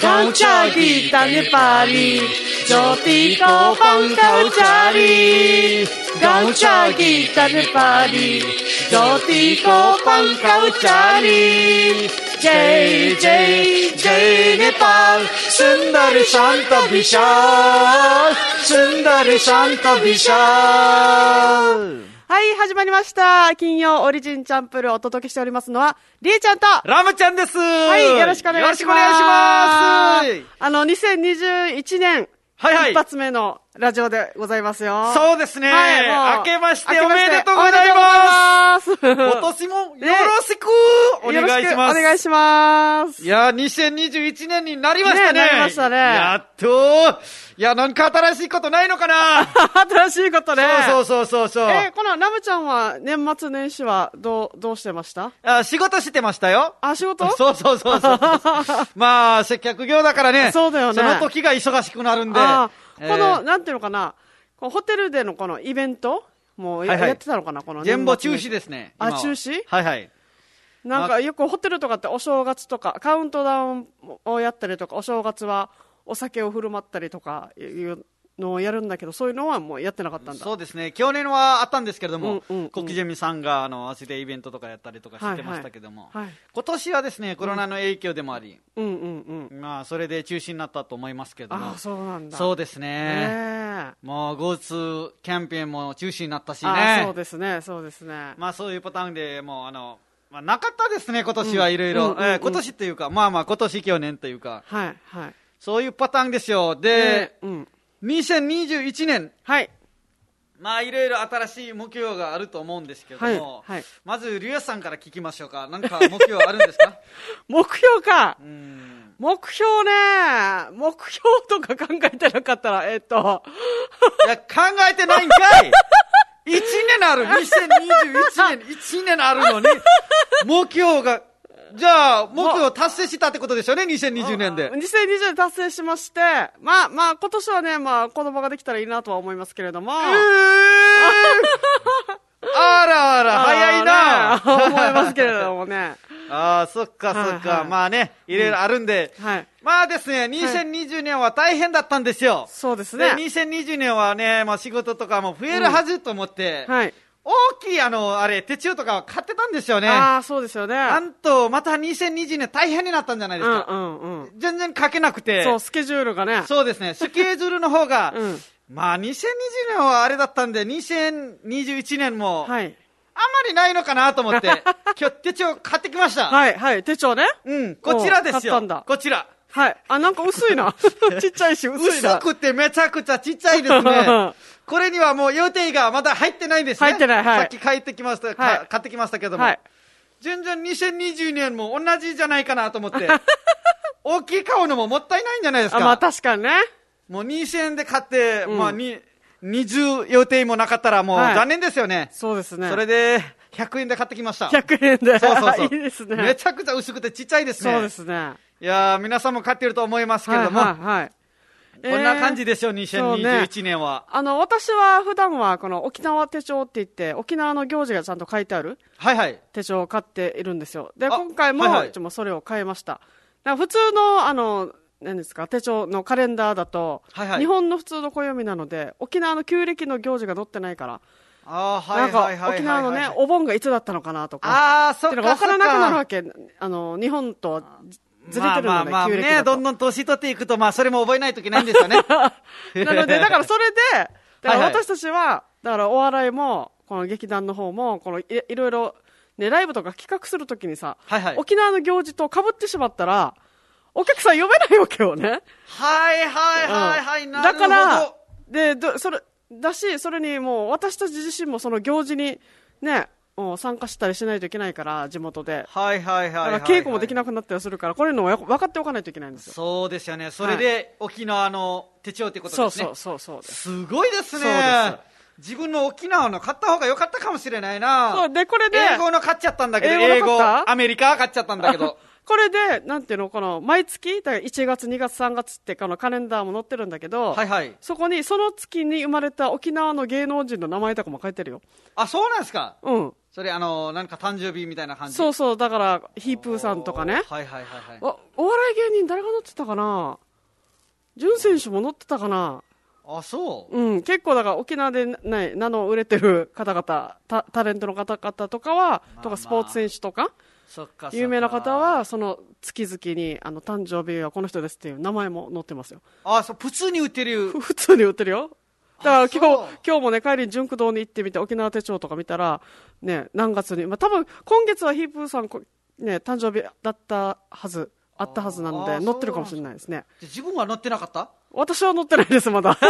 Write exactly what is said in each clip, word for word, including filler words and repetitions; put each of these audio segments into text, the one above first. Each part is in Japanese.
Culture kita Nepali, Joti ko pang culture. Culture kita Nepali, Joti ko pang culture. Jai Jai Jai Nepal, Sundar Shanta Vishal, Sundar Shanta Vishal。 はい、始まりました。金曜オリジンチャンプルをお届けしておりますのは、りえちゃんとラムちゃんです。 はい、よろしくお願いします。よろしくお願いします。あの、にせんにじゅういちねん、はいはい、一発目のラジオでございますよ。 そうですね。はい、明けましておめでとうございます。今年もよろしくお願いします。 お願いします。 いや、にせんにじゅういちねんになりましたね。 ね、なりましたね。 やっと。いや、なんか新しいことないのかな新しいことね。 そうそうそうそう。 え、このラムちゃんは年末年始はどう、どうしてました？ あ、仕事してましたよ。 あ、仕事？ そうそうそうそう。まあ、接客業だからね。 そうだよね。 その時が忙しくなるんで。 あ、この、えー、なんていうのかな、このホテルでのこのイベントもう や,、はいはい、やってたのかな、この全部中止ですね。 あ、中止？ はいはい。 なんかよくホテルとかってお正月とかカウントダウンをやったりとか、お正月はお酒を振る舞ったりとかいうのをやるんだけど、そういうのはもうやってなかったんだ。 そうですね。去年はあったんですけれども、うんうんうん、コキゼミさんがあの足でイベントとかやったりとかしてましたけども、はいはいはい、今年はですねコロナの影響でもあり、うんうんうん、まあそれで中止になったと思いますけれども、 あ、そうなんだ。 そうですね。もう GoTo キャンペーンも中止になったしね。 あ、そうですね、そうですね。 まあそういうパターンでもうあの。まあ、なかったですね、今年はいろいろ。今年っていうか、まあまあ今年去年というか。 はいはい。 そういうパターンですよ。で、えーうん、にせんにじゅういちねん。 はい。 まあいろいろ新しい目標があると思うんですけども、はいはい、まずリュウさんから聞きましょうか。なんか目標あるんですか？ 目標か。うん、目標ね。目標とか考えてなかったら、えっと。 いや、考えてないんかい。いちねんある。にせんにじゅういちねん、いちねんあるのに、目標が、じゃあ、目標達成したってことですよね、にせんにじゅうねんで。 にせんにじゅうねん達成しまして、まあまあ、今年はね、まあ、子供ができたらいいなとは思いますけれども。えー、 あらあら、早いな。 思いますけれどもね。 ああ、そっかそっか。はいはい、まあね、いろいろあるんで。うん、はい、まあですね、にせんにじゅうねんは大変だったんですよ。はい、 そうですね。 で、にせんにじゅうねんはね、まあ仕事とかも増えるはずと思って、うん、はい、大きいあの、あれ、手帳とかを買ってたんですよね。 ああ、そうですよね。 なんと、またにせんにじゅうねん大変になったんじゃないですか。うんうんうん。全然書けなくて。 そう、スケジュールがね。 そうですね、スケジュールの方が、うん、まあにせんにじゅうねんはあれだったんで、にせんにじゅういちねんも、はい。あんまりないのかなと思って、今日手帳買ってきました。 はい、はい、手帳ね。 うん、こちらですよ。買ったんだ。こちら。 はい。あ、なんか薄いな。ちっちゃいし、薄いな。 薄くてめちゃくちゃちっちゃいですね。これにはもう予定がまだ入ってないんですね。 入ってない、はい。 さっき帰ってきました、はい、買ってきましたけども。はい。全然にせんにじゅうねんも同じじゃないかなと思って。大きい買うのももったいないんじゃないですか。 あ、まあ確かにね。 もうにせんえんで買って、うん、まあに、にじゅう予定もなかったらもう残念ですよね。はい、そうですね。それで、ひゃくえんで買ってきました。 ひゃくえんで。 そうそうそう。 いいですね。 めちゃくちゃ薄くてちっちゃいですね。 そうですね。 いやー、皆さんも買ってると思いますけれども。はい、はい、はい。こんな感じでしょう、にせんにじゅういちねんは。 ね、あの、私は普段はこの沖縄手帳って言って、沖縄の行事がちゃんと書いてある。はいはい。手帳を買っているんですよ。で、今回も、はいはい、それを変えました。普通の、あの、何ですか、手帳のカレンダーだと、はいはい、日本の普通の暦なので、沖縄の旧暦の行事が載ってないから、あ、はいはいはい、沖縄のね、お盆がいつだったのかなとか、ああ、そっか、分からなくなるわけ。あの、日本とずれてるので、まあまあまあね、 どんどん年取っていくと、まあ、それも覚えないといけないんですよね。 なので、だからそれで、だから私たちは、はいはい、だからお笑いも、この劇団の方も、このい、いろいろ、ね、ライブとか企画するときにさ、はいはい、沖縄の行事と被ってしまったら、お客さん呼べないわけよね。 はいはいはいはい、うん、なるほど。 だから、で、どそれ、だし、それにもう私たち自身もその行事にね、もう参加したりしないといけないから、地元で。はいはいはいはい、はい。だから稽古もできなくなったりするから、これのも分かっておかないといけないんですよ。 そうですよね。それで、はい、沖縄の手帳ってことですね。 そうそうそうそう。 すごいですね。そうです。自分の沖縄の買った方が良かったかもしれないな。 そう、で、これで。 英語の買っちゃったんだけど、英語、アメリカ買っちゃったんだけど。 これで、なんていうの、この、毎月、だからいちがつ、にがつ、さんがつって、このカレンダーも載ってるんだけど、はいはい。そこに、その月に生まれた沖縄の芸能人の名前とかも書いてるよ。 あ、そうなんですか？ うん。 それ、あの、なんか誕生日みたいな感じ？ そうそう、だから、ヒープーさんとかね。 はいはいはいはい。 お笑い芸人誰が乗ってたかな。潤選手も乗ってたかな。 あ、そう。 うん、結構だから沖縄で、ね、名の売れてる方々、タ, タレントの方々とかは、まあまあ、とかスポーツ選手とか、 そっかそっか有名な方は、その月々にあの誕生日はこの人ですっていう名前も載ってますよ。 あ、そう、普通に売ってる。 普通に売ってるよ。だから今日、今日もね、帰りに純駆堂に行ってみて、沖縄手帳とか見たら、ね、何月に、まあ多分今月はヒープーさん、ね、誕生日だったはず、あったはずなので、載ってるかもしれないですね。 自分は載ってなかった？ 私は乗ってないです、まだ。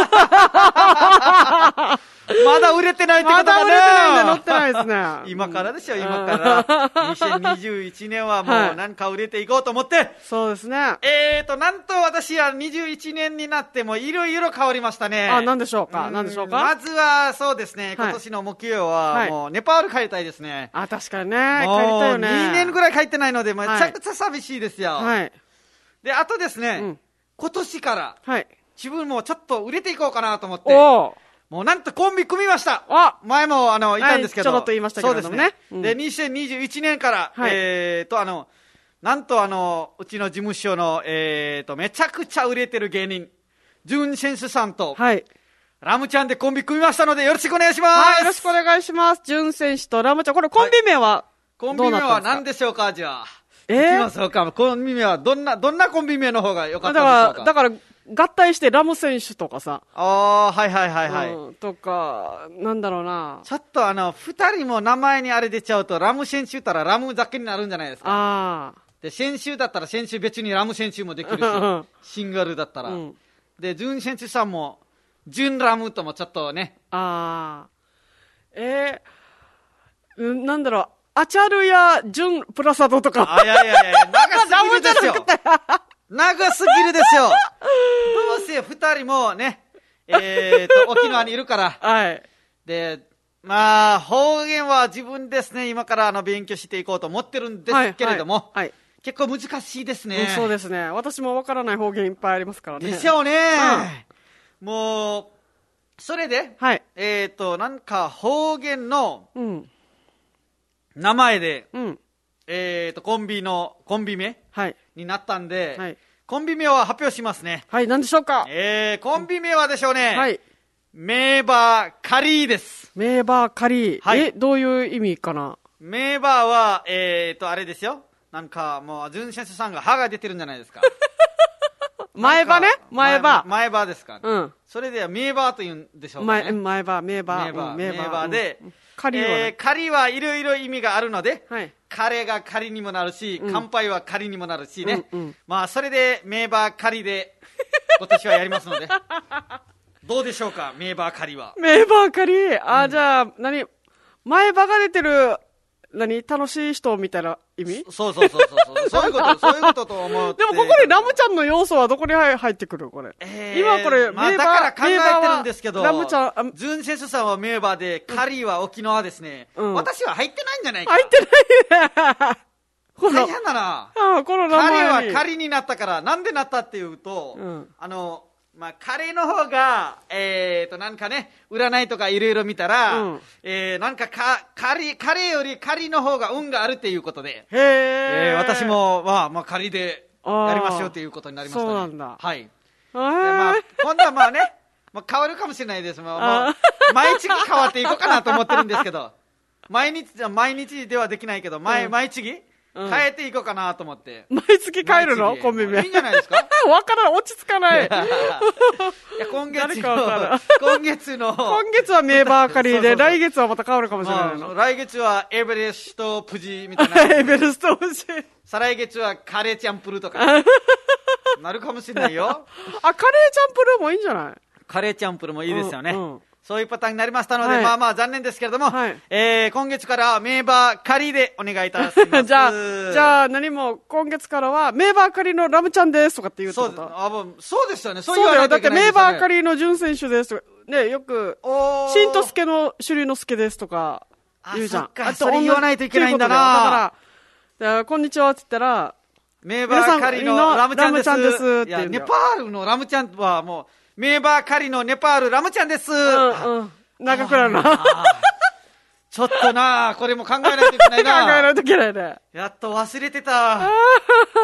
まだ売れてないってことだね。 まだ売れてないんで乗ってないですね。 今からですよ、今から。にせんにじゅういちねんはもうなんか売れていこうと思って。はい、 そうですね。 えーと、なんと私はにじゅういちねんになってもいろいろ変わりましたね。 あ、なんでしょうか、なんでしょうか。 まずはそうですね、今年の目標はもうネパール帰りたいですね。 はい、あ、確かにね。帰りたいよね。 にねんぐらい帰ってないので、めちゃくちゃ寂しいですよ。はい。で、あとですね、うん、今年から、はい。自分もちょっと売れていこうかなと思って、もうなんとコンビ組みました。前もあの、いたんですけど、 はい、ちょろっと言いましたけどね。そうですね。 うん、で、にせんにじゅういちねんから、はい、えーと、あの、なんとあの、うちの事務所の、えーと、めちゃくちゃ売れてる芸人、ジュンセンスさんと、はい。ラムちゃんでコンビ組みましたので、よろしくお願いします。 はい、よろしくお願いします。ジュン選手とラムちゃん、これコンビ名は、はい、 コンビ名は何でしょうか、じゃあ。えー、いきましょうか。コンビ名はどんな、どんなコンビ名の方が良かったでしょうか。 だから、だから、合体してラム選手とかさ。 ああ、はいはいはいはい、うん。 とか、なんだろうな。 ちょっとあの、二人も名前にあれ出ちゃうと、ラム選手言ったらラムだけになるんじゃないですか。ああ。で、選手だったら選手別にラム選手もできるし、シングルだったら。うん、で、ジュン選手さんも、ジュンラムともちょっとね。ああ。 えー、なんだろう。アチャルやジュンプラサドとか。 あ、いやいやいや、長すぎるですよ。長すぎるですよ。どうせ二人もね、えーと、沖縄にいるから。はい。で、まあ、方言は自分ですね、今からあの勉強していこうと思ってるんですけれども、はいはいはい、結構難しいですね、うん。 そうですね。私もわからない方言いっぱいありますからね。 でしょうね。うん、もう、それで、はい、えーと、なんか方言の、うん、名前で、うん、えーと、コンビの、コンビ名、はい、になったんで、はい、コンビ名は発表しますね。 はい、何でしょうか。 えー、コンビ名はでしょうね。はい。メーバーカリーです。 メーバーカリー。はい。え、どういう意味かな。 メーバーは、えーと、あれですよ。なんか、もう、ジュンシャスさんが歯が出てるんじゃないですか。 前歯ね前歯。 前歯ですか。うん。それでは、メーバーと言うんでしょうかね。 前、前歯、メーバー。 メーバー。メーバーで、 うん、カリーは、ね、 えー、カリーはいろいろ意味があるので、はい。カレーがカリにもなるし、うん、乾杯はカリにもなるしね。うんうん、まあ、それで、メーバーカリで、今年はやりますので。どうでしょうか、メーバーカリは。 メーバーカリあ、うん、じゃあ、何前歯が出てる、何楽しい人みたいな意味？ そうそうそうそう。そういうこと、そういうことと思って。 でもここにラムちゃんの要素はどこに入ってくるこれ。えー、今これ、 まあ、メーバー、だから考えてるんですけど、 ラムちゃん、 ズンセスさんはメーバーで、カリーは沖縄ですね。うん、私は入ってないんじゃないか。 入ってないね。 大変だな。 ああ、この名前に。 カリーはカリになったから、なんでなったっていうと、うん、あの、まあ、カレーの方が、えーと、なんかね、占いとかいろいろ見たら、うん、えー、なんかか、カリ、カレーよりカリの方が運があるっていうことで、へー、えー、私も、まあ、まあ、カリでやりましょうっていうことになりましたね。 そうなんだ。 はい。で、まあ、今度はまあね、まあ、変わるかもしれないです。まあ、もう、毎月変わっていこうかなと思ってるんですけど、毎日、毎日ではできないけど、毎、うん、毎月変えていこうかなと思って。 毎月変えるのコンビ名。 いいんじゃないですか。 わからん、落ち着かない。いや、 今月の、今月の。 今月はメーバーカリーで、来月はまた変わるかもしれないの。 来月はエベレストプジみたいな。 エベレストプジ。 再来月はカレーチャンプルとか。なるかもしれないよ。あ、 カレーチャンプルもいいんじゃない？ カレーチャンプルもいいですよね。うんうん、そういうパターンになりましたので、はい、まあまあ残念ですけれども、はい、えー、今月からはメーバー仮でお願いいたします。 じゃあ、じゃあ何も今月からはメーバー仮のラムちゃんですとかって言うってこと？ そう、あ、もうそうですよね。 そう言わないといけないですよね。そうだよ。だってメーバー仮の準選手ですとか、ね、よく、しんとすけの種類のすけですとか言うじゃん。 あ、それ言わないといけないんだな。だから、だからこんにちはって言ったら、 メーバー仮のラムちゃんです。 ラムちゃんですっていや、ネパールのラムちゃんはもう、メーバー仮のネパールラムちゃんです。うんうん。 長くなるな。 ちょっとな、これも考えないといけないな。 考えないといけないね。 やっと忘れてた。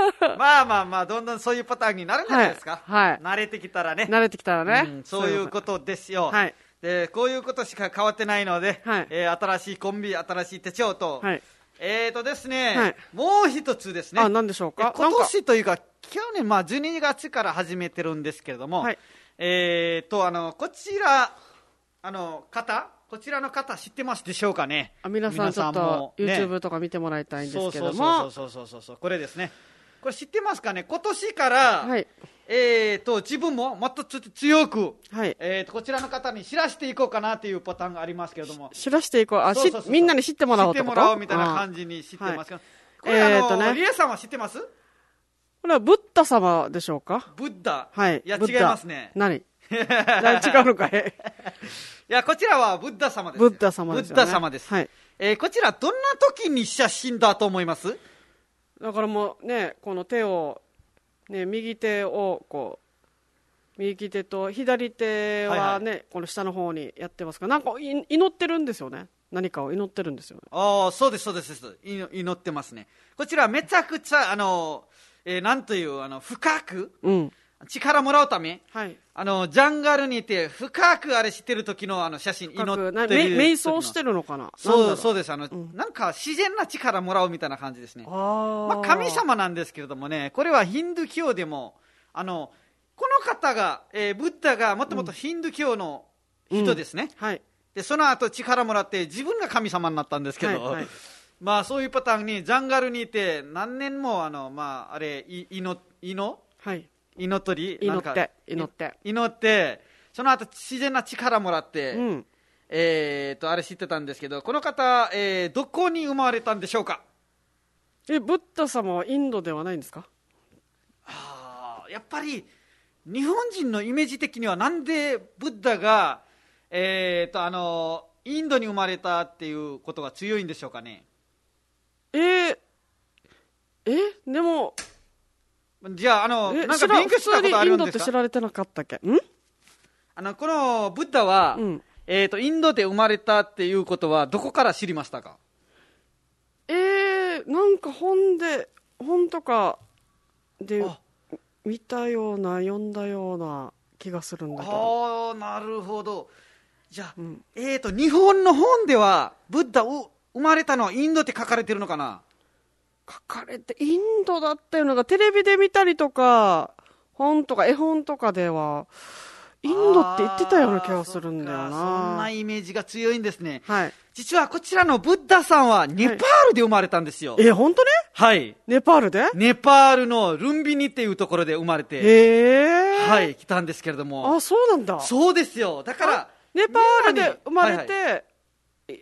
まあまあまあ、どんどんそういうパターンになるんじゃないですか。 はい。はい、 慣れてきたらね。 慣れてきたらね。 うん、そういうことですよ。 はい。 で、こういうことしか変わってないので、 はい、 えー、新しいコンビ、新しい手帳と、 はい、 えーとですね、 はい、 もう一つですね。 あ、何でしょうか。 今年というか、去年、まあ、じゅうにがつから始めてるんですけれども、はい、えーと、あの、こちら、あの、方、こちらの方知ってますでしょうかね。 あ、皆さんちょっと YouTube とか見てもらいたいんですけども。 そうそうそうそうそうそう、これですね。これ知ってますかね。今年から、はい、えーと、自分ももっと強く、はい、えーと、こちらの方に知らせていこうかなというパターンがありますけれども。 知らせていこう。あ、そうそうそうそう、みんなに知ってもらおうってこと？ 知ってもらおうみたいな感じに知ってますけど。はい、これ、 えーとね、あの、リエさんは知ってます？ これはブッダ様でしょうか？ ブッダ。 はい。 いや、違いますね。 何何違うのかいいや、こちらはブッダ様です。 ブッダ様です、ね。 ブッダ様です。 はい。 えー、こちら、どんな時に写真だと思います？ だからもうね、この手を、ね、右手をこう、右手と左手はね、はいはい、この下の方にやってますから、なんか祈ってるんですよね。何かを祈ってるんですよね。 ああ、そうです、そうです。祈ってますね。こちら、めちゃくちゃ、あの、えー、なんという、あの、深く、うん、力もらうため、はい、あのジャンガルにいて深くあれしてる時のあの写真、祈ってる瞑想してるのかな。 そうそうです。あの、うん、なんか自然な力もらうみたいな感じですね。あ、まあ、神様なんですけれどもね、これはヒンドゥー教でもあのこの方が、えー、ブッダがもともとヒンドゥー教の人ですね、うん、はい、でその後力もらって自分が神様になったんですけど、はいはい、まあそういうパターンにジャンガルにいて何年もあの、まあ、あれい祈祈、はい、祈っり祈って祈って祈ってその後自然な力もらって、うん、えー、とあれ知ってたんですけど、この方、えー、どこに生まれたんでしょうか？ え、ブッダ様はインドではないんですか？ あ、やっぱり日本人のイメージ的にはなんでブッダが、えー、とあのインドに生まれたっていうことが強いんでしょうかね？ えー、えでもじゃあ、あの、なんか勉強したことあるんですか？インドって知られてなかったっけ？ん？ あの、このブッダは、うん、えっと、インドで生まれたっていうことは、どこから知りましたか？ えー、なんか本で、本とかで見たような、読んだような気がするんだけど。 ああ、なるほど。じゃあ、うん、えっと、日本の本では、ブッダ生まれたのはインドって書かれてるのかな？ 書かれてインドだったような、テレビで見たりとか本とか絵本とかではインドって言ってたような気がするんだよな。 そんなイメージが強いんですね。はい。実はこちらのブッダさんはネパールで生まれたんですよ。 はい、え、本当ね？ はい。 ネパールで？ ネパールのルンビニっていうところで生まれて、 へー、 はい、来たんですけれども。 あ、そうなんだ。 そうですよ。だからネパールで生まれて、はいはい、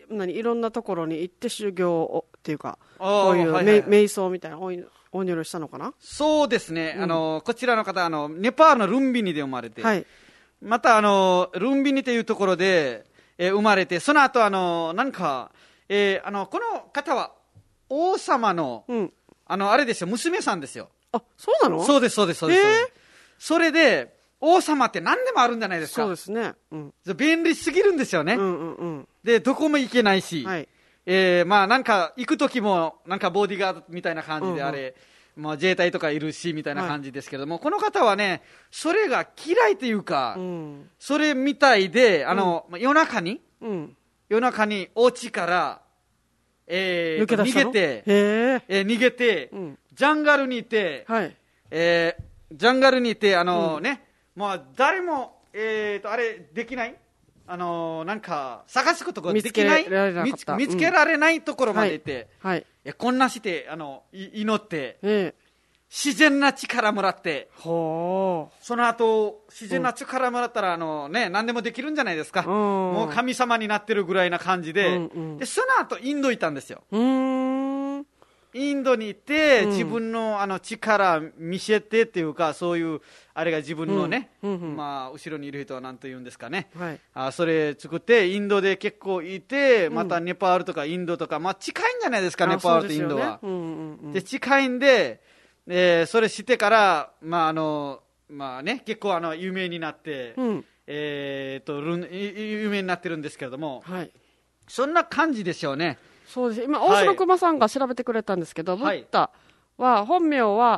何いろんなところに行って修行をっていうか、こういう、はいはい、瞑想みたいなお祈りしたのかな。 そうですね、うん、あのこちらの方、あのネパールのルンビニで生まれて、はい、またあのルンビニというところで、えー、生まれて、その後あのなんか、えー、あのこの方は王様の、うん、あのあれですよ、娘さんですよ。 あ、そうなの？ そうですそうですそうです、えー、それで王様って何でもあるんじゃないですか。 そうですね、うん、 便利すぎるんですよね、うんうんうん、でどこも行けないし、はい、えー、まあなんか行く時もなんかボディーガードみたいな感じで、あれ、うんうん、まあ、自衛隊とかいるしみたいな感じですけれども、はい、この方はねそれが嫌いというか、うん、それみたいで、あの、うん、夜中に、うん、夜中にお家から、えー、逃げて、えー、逃げて、うん、ジャンガルにいて、はい、えー、ジャンガルにいて、あのー、ね、まあ誰も、えーとあれできない、あのー、なんか探すことができない、見つけ見つけられないところまでいて、うん、はい、いやこんなしてあの祈って、えー、自然な力もらって、ほー、その後自然な力もらったら、あの、ね、何でもできるんじゃないですか、うん、もう神様になってるぐらいな感じで、うんうん、でその後インド行ったんですよ。うーん、インドに行って、うん、自分のあの力見せてっていうか、そういうあれが自分のね、うんうんうん、まあ、後ろにいる人は何と言うんですかね、はい、あそれ作ってインドで結構いて、またネパールとかインドとか、まあ、近いんじゃないですか、ネパールとインドは。で、ね、うんうんうん、で近いんで、えー、それしてから、まああのまあね、結構あの有名になって、うん、えー、と有名になってるんですけれども、はい、そんな感じでしょうね。 そうです。今大城熊さんが調べてくれたんですけど、はい、ブッダは本名は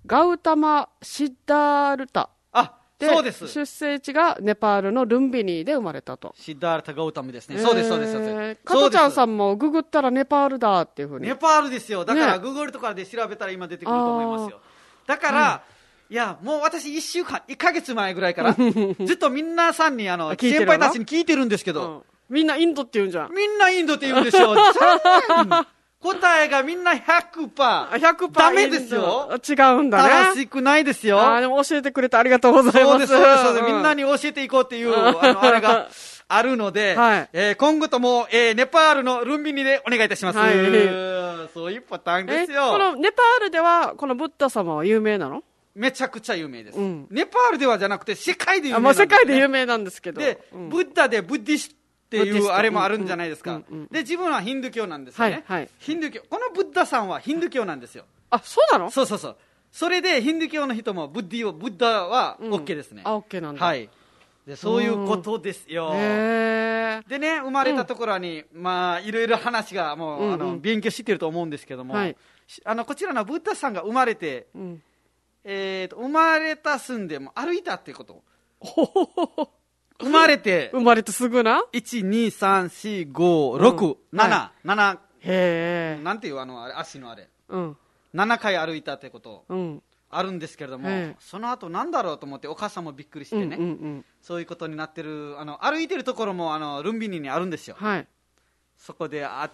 ガウタマ・シッダールタ。 あ、そうです。 出生地がネパールのルンビニーで生まれたと。 シッダールタ・ガウタムですね。そうです、そうです、そうです。 加トちゃんさんもググったらネパールだっていうふうに。 ネパールですよ。だからグーグルとかで調べたら今出てくると思いますよ。だから、いや、もう私いっしゅうかん、いっかげつまえぐらいから、ずっと皆さんに、あの、先輩たちに聞いてるんですけど、 みんなインドって言うんじゃん。 みんなインドって言うんですよ。答えがみんな ひゃくパーセント。 ひゃくパーセントダメですよ。 違うんだね。 正しくないですよ。 ああ、でも教えてくれてありがとうございます。 そうです、そうです、そうです。みんなに教えていこうっていう、あの、あれがあるので、はい、えー、今後とも、えー、ネパールのルンビニでお願いいたします。はい、そういうパターンですよ。 このネパールでは、このブッダ様は有名なの？ めちゃくちゃ有名です、うん。ネパールではじゃなくて世界で有名なんです、ね。 あ、まあ、世界で有名なんですけど。 で、うん、ブッダでブッディストっていうあれもあるんじゃないですか。で、自分はヒンドゥー教なんですよね。はいはい、ヒンドゥー教。このブッダさんはヒンドゥー教なんですよ。 あ、そうなの？ そうそうそう。それでヒンドゥー教の人もブッディを、ブッダは OK ですね。 うん、あ、OK なんだ。 はい。で、そういうことですよ。へでね、生まれたところに、うん、まあ、いろいろ話がもう、うんうん、あの、勉強してると思うんですけども、はい、あの、こちらのブッダさんが生まれて、うん、えーと、生まれた住んでも歩いたっていうこと。生まれて、 生まれてすぐないち、に、さん、し、ご、ろく、なな、なな、 へえ。 なんていうあの、あれ、足のあれ。 うん。 ななかい歩いたってこと、 うん、 あるんですけれども、その後なんだろうと思ってお母さんもびっくりしてね、うんうんうん、そういうことになってる、あの、歩いてるところも、あの、ルンビニにあるんですよ。 はい。 そこであって、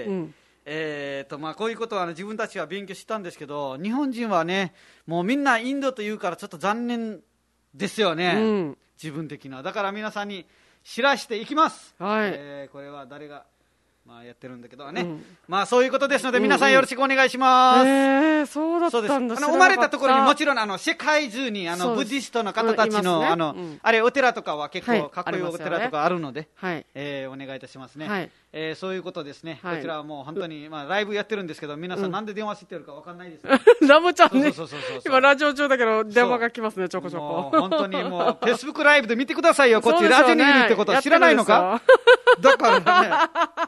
うん、 えーとまあ、こういうことは、ね、自分たちは勉強したんですけど、日本人はね、もうみんなインドというからちょっと残念ですよね、うん、自分的な。だから皆さんに知らしていきます、 はい、 えー、これは誰が、まあ、やってるんだけどね、うん、まあそういうことですので、皆さんよろしくお願いします。 うんうん、えー、そうだったんだ。 あの生まれたところにもちろんあの世界中にあのブディストの方たちの、うんね、あの、うん、あれお寺とかは結構かっこいいお寺とかあるので、はい、えー、お願いいたしますね。はい、えー、そういうことですね、はい、こちらはもう本当に、まあ、ライブやってるんですけど、皆さんなんで電話してるか分かんないですよ、 うん、ラムちゃんね、今ラジオ中だけど電話が来ますね、ちょこちょこ。 本当にもうフェイスブックライブで見てくださいよ、こっち、ね、ラジオにいるってことは知らないのか。だからね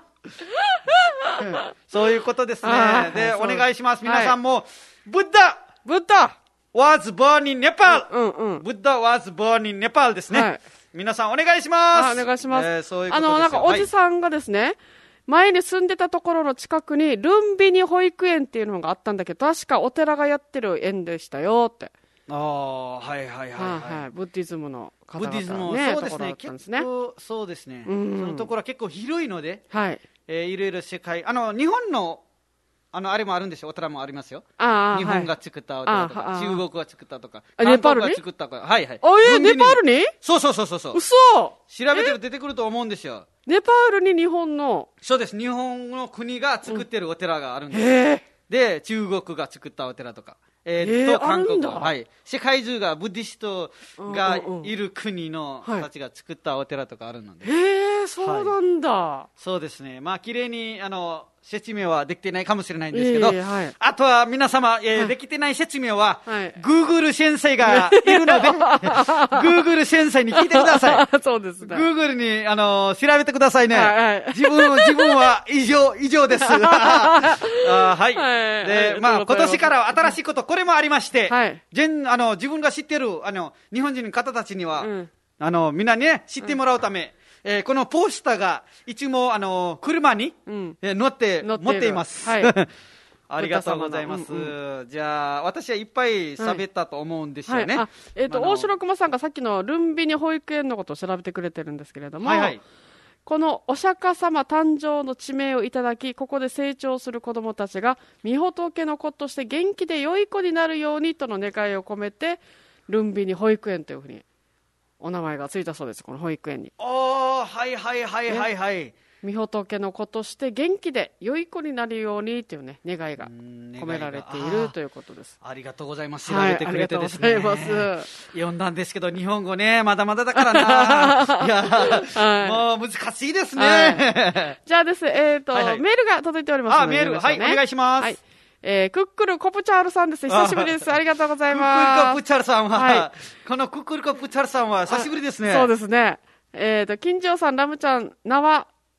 そういうことですね。で、お願いします。皆さんも、ブッダブッダ was born in Nepal、 うんうん、 ブッダ was born in Nepal ですね。はい、皆さんお願いします。 お願いします。 えー、そういうことですよ。 あの、なんかおじさんがですね、はい、前に住んでたところの近くにルンビニ保育園っていうのがあったんだけど、確かお寺がやってる園でしたよって。 ああ、はいはいはい、はいはいはい、ブッディズムの方々、ね、 ブッディズムの、そうですね、結構そうですね、うんうん、そのところは結構広いので、 はい、 えー、いろいろ世界、あの日本のあのあれもあるんですよ、お寺もありますよ。 あ、 日本が作ったお寺とか、はい、中国が作ったとか、 ネパールにが作ったとか、はいはい。 あ、えー、ネパールに？ そうそうそうそうそう。 嘘。 調べてる出てくると思うんですよ。 ネパールに日本の。 そうです、日本の国が作ってるお寺があるんです。 うん、へー。 で、中国が作ったお寺とか。えー、っと、韓国は、はい、世界中がブッディストがいる国の人たちが作ったお寺とかあるので、 へえ、そうなんだ、 はい、そうですね、まあ綺麗にあの説明はできてないかもしれないんですけど、 えーはい、 あとは皆様、えーはい、できてない説明は、はい、Google 先生がいるので、Google 先生に聞いてください。 そうですね。 Google に、あのー、調べてくださいね。 はいはい、 自分、自分は異常、異常です。あ、はい。はい、で、まあ、今年からは新しいこと、これもありまして、はい、あの自分が知ってる、あの、日本人の方たちには、うん、あの、みんなにね、知ってもらうため、うん、えー、このポスターがいつもあの車に、うん、えー、乗って持っています、はい、ありがとうございます、うんうん、じゃあ私はいっぱい喋ったと思うんですよね、 はいはい、えーと、大城熊さんがさっきのルンビニ保育園のことを調べてくれてるんですけれども、はいはい、このお釈迦様誕生の地名をいただき、ここで成長する子どもたちが御仏の子として元気で良い子になるようにとの願いを込めてルンビニ保育園というふうにお名前がついたそうです、この保育園に。 ああ、はいはいはいはいはい。 御仏の子として元気で良い子になるようにというね、願いが込められているということです。 ありがとうございます。調べてくれてですね。 はい、ありがとうございます。 読んだんですけど、日本語ね、まだまだだからな。いや、はい、もう難しいですね。 はい、じゃあです、えっ、ー、と、はいはい、メールが届いておりますので。 あ、メール、はい、お願いします。はい、 えー、クックルコプチャールさんです。久しぶりです。ありがとうございます。 クックルコプチャールさんは、はい、このクックルコプチャールさんは久しぶりですね。 そうですね。えっ、ー、と、金城さん、ラムちゃん、名は、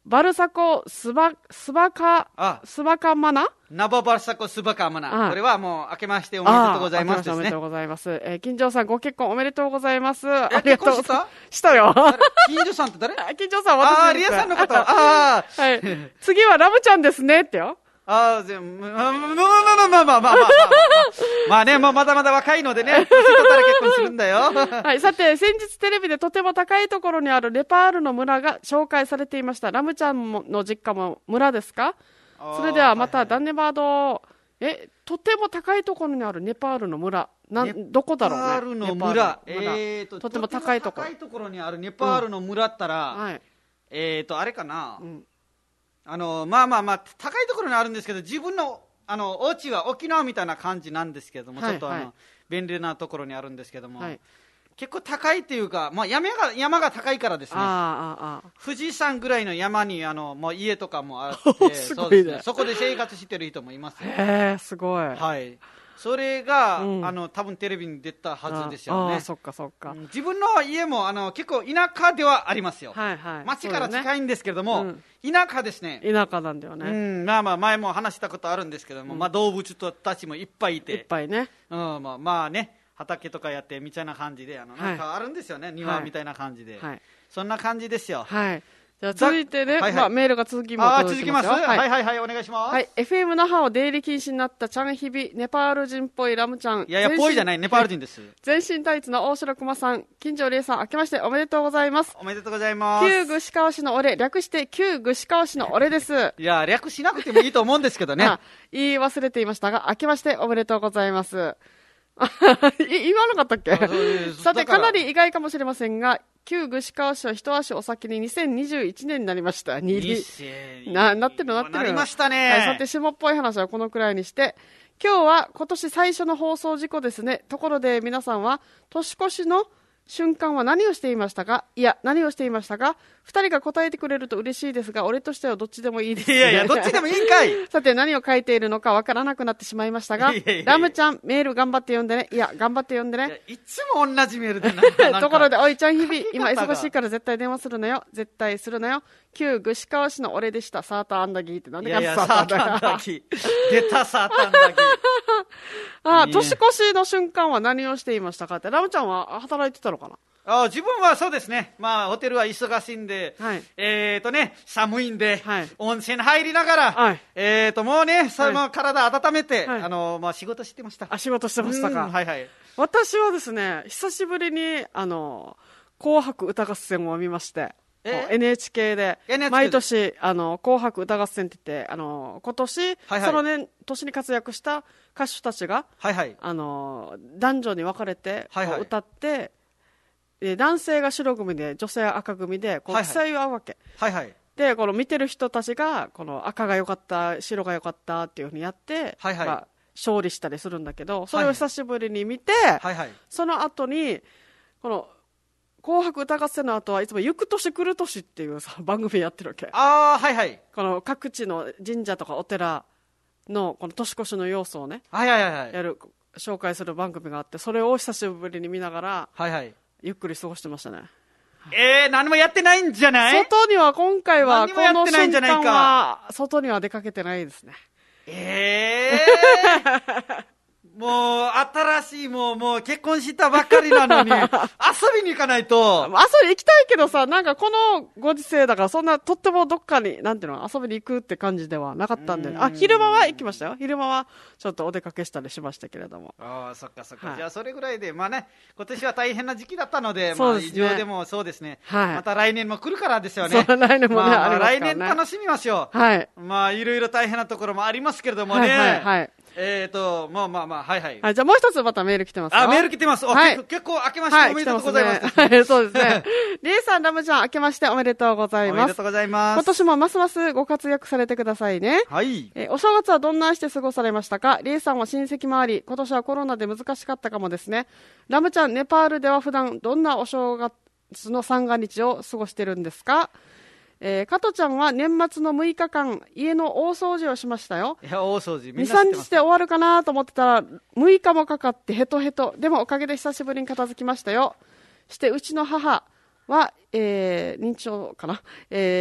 バルサコスバ、スバカ、スバカマナナババルサコスバカマナ。これはもう明けましておめでとうございますですね。 おめでとうございます。えー、金城さんご結婚おめでとうございます。 ありがとうございます。 したよ。 金城さんって誰？ 金城さん私です。 ああ、リエさんのこと。ああ。 はい。次はラムちゃんですねってよ。 ああ、でも、まあまあまあまあまあまあまあまあまあ。まあね、もうまだまだ若いのでね、年取ったら結婚するんだよ。 はい、さて、先日テレビでとても高いところにあるネパールの村が紹介されていました。ラムちゃんの実家も村ですか？それではまた、ダンネバード、え、とても高いところにあるネパールの村、なん、どこだろうね。 ネパールの村。えーと、 とても高いところ。 高いところにあるネパールの村ったら、はい。えーと、あれかな。うん。あのまあまあまあ高いところにあるんですけど、自分のあのお家は沖縄みたいな感じなんですけども、はい、ちょっとあの、はい、便利なところにあるんですけども、はい、結構高いっていうか、まあ、山が山が高いからですね。ああああ、富士山ぐらいの山にあのもう家とかもあってすごいね、そうですね、 そこで生活してる人もいますよ。 へえ、すごい。 はい。それが、うん、あの多分テレビに出たはずですよね。 ああ、そっかそっか。 自分の家もあの結構田舎ではありますよ。 はいはい。 町から近いんですけれども、ね、うん、田舎ですね。 田舎なんだよね。 うん、まあまあ前も話したことあるんですけども、うん、まあ動物たちもいっぱいいて、 いっぱいね。 うん、まあまあね、畑とかやってみたいな感じで、あのなんかあるんですよね、はい、庭みたいな感じで、はい、そんな感じですよ。 はい。じゃあ続いてね、はいはい、まあ、メールが続きます。 あ、続きます。はい、はいはいはいお願いします。 はい、エフエム 那覇を出入り禁止になったチャンヒビ、ネパール人っぽいラムちゃん。 いやいや、ぽいじゃない、ネパール人です。 全身タイツの大城熊さん、金城理恵さん、明けましておめでとうございます。 おめでとうございます。 旧串川市の俺、略して旧串川市の俺です。 いや、略しなくてもいいと思うんですけどね。 言い忘れていましたが、明けましておめでとうございます。言わなかったっけ？さて、かなり意外かもしれませんが、旧串川市は一足お先ににせんにじゅういちねんになりました。にりな、なってるなってる。 なりましたね。 はい、さて、下っぽい話はこのくらいにして、今日は今年最初の放送事故ですね。ところで皆さんは年越しの瞬間は何をしていましたか？いや、何をしていましたか？二人が答えてくれると嬉しいですが、俺としてはどっちでもいいです、ね。 いやいや、どっちでもいいんかい。 さて、何を書いているのかわからなくなってしまいましたが、いやいやいやラムちゃん、メール頑張って読んでね。いや、頑張って読んでね。 い, いつも同じメールでな。 ところで、おいちゃん日々、今忙しいから絶対電話するのよ。絶対するのよ。旧串川市の俺でした。サーターアンダギーってなんでかいやいや、サーターアンダギー。出た、サーターアンダギー。 ああ、年越しの瞬間は何をしていましたかって。ラムちゃんは働いてたのかな？ あ、自分はそうですね、まあ、ホテルは忙しいんで、はい、えーとね、寒いんで、はい、温泉入りながら、はい、えーともうね、さはい、体温めて、はい、あのまあ、仕事してました。 あ、仕事してましたか。 はいはい、 私はですね、久しぶりにあの紅白歌合戦を見まして、エヌエイチケー で毎年あの紅白歌合戦って言ってあの今年、はいはい、その年年に活躍した歌手たちが、はいはい、あの男女に分かれて、はいはい、歌って、男性が白組で女性は赤組でこう競い合うわけ、はいはい、でこの見てる人たちがこの赤が良かった白が良かったっていう風にやって、はいはい、まあ、勝利したりするんだけど、それを久しぶりに見て、はいはい、その後にこの紅白歌合戦の後はいつも行く年来る年っていうさ番組やってるわけ。 あ、はいはい、 この各地の神社とかお寺のこの年越しの要素をね、 はいはいはい、 やる紹介する番組があって、それを久しぶりに見ながら、はいはい、ゆっくり過ごしてましたね。 えー、何もやってないんじゃない？ 外には今回はこの瞬間は外には出かけてないですね。 えーもう新しいもうもう結婚したばっかりなのに遊びに行かないと。 遊び行きたいけどさ、なんかこのご時世だからそんなとってもどっかになんていうの遊びに行くって感じではなかったんで、あ、昼間は行きましたよ。昼間はちょっとお出かけしたりしましたけれども。 ああ、そっかそっか、はい、じゃあそれぐらいでまあね、今年は大変な時期だったので、まあ異常でもそうですね、はい、また来年も来るからですよね。 そう、来年もね、 まあ、 ありますからね。 来年楽しみましょう。 はい。 まあいろいろ大変なところもありますけれどもね。はいはい、はい、えーと、まあまあまあ、はいはい。 はい、じゃあもう一つまたメール来てますよ。 あ、メール来てます。はい、結構明けましておめでとうございます。はい、 ね、そうですね。リエさん、ラムちゃん、明けましておめでとうございます。 おめでとうございます。 今年もますますご活躍されてくださいね。はい。えー、お正月はどんなして過ごされましたか？リエさんは親戚周り、今年はコロナで難しかったかもですね。ラムちゃん、ネパールでは普段どんなお正月の三が日を過ごしてるんですか？えー、加トちゃんは年末のむいかかん家の大掃除をしましたよ。 いや、大掃除みんな知ってます。 にさんにちで終わるかなと思ってたらむいかもかかってヘトヘト。でもおかげで久しぶりに片付きましたよ。してうちの母は、えー、認知症かな、えー、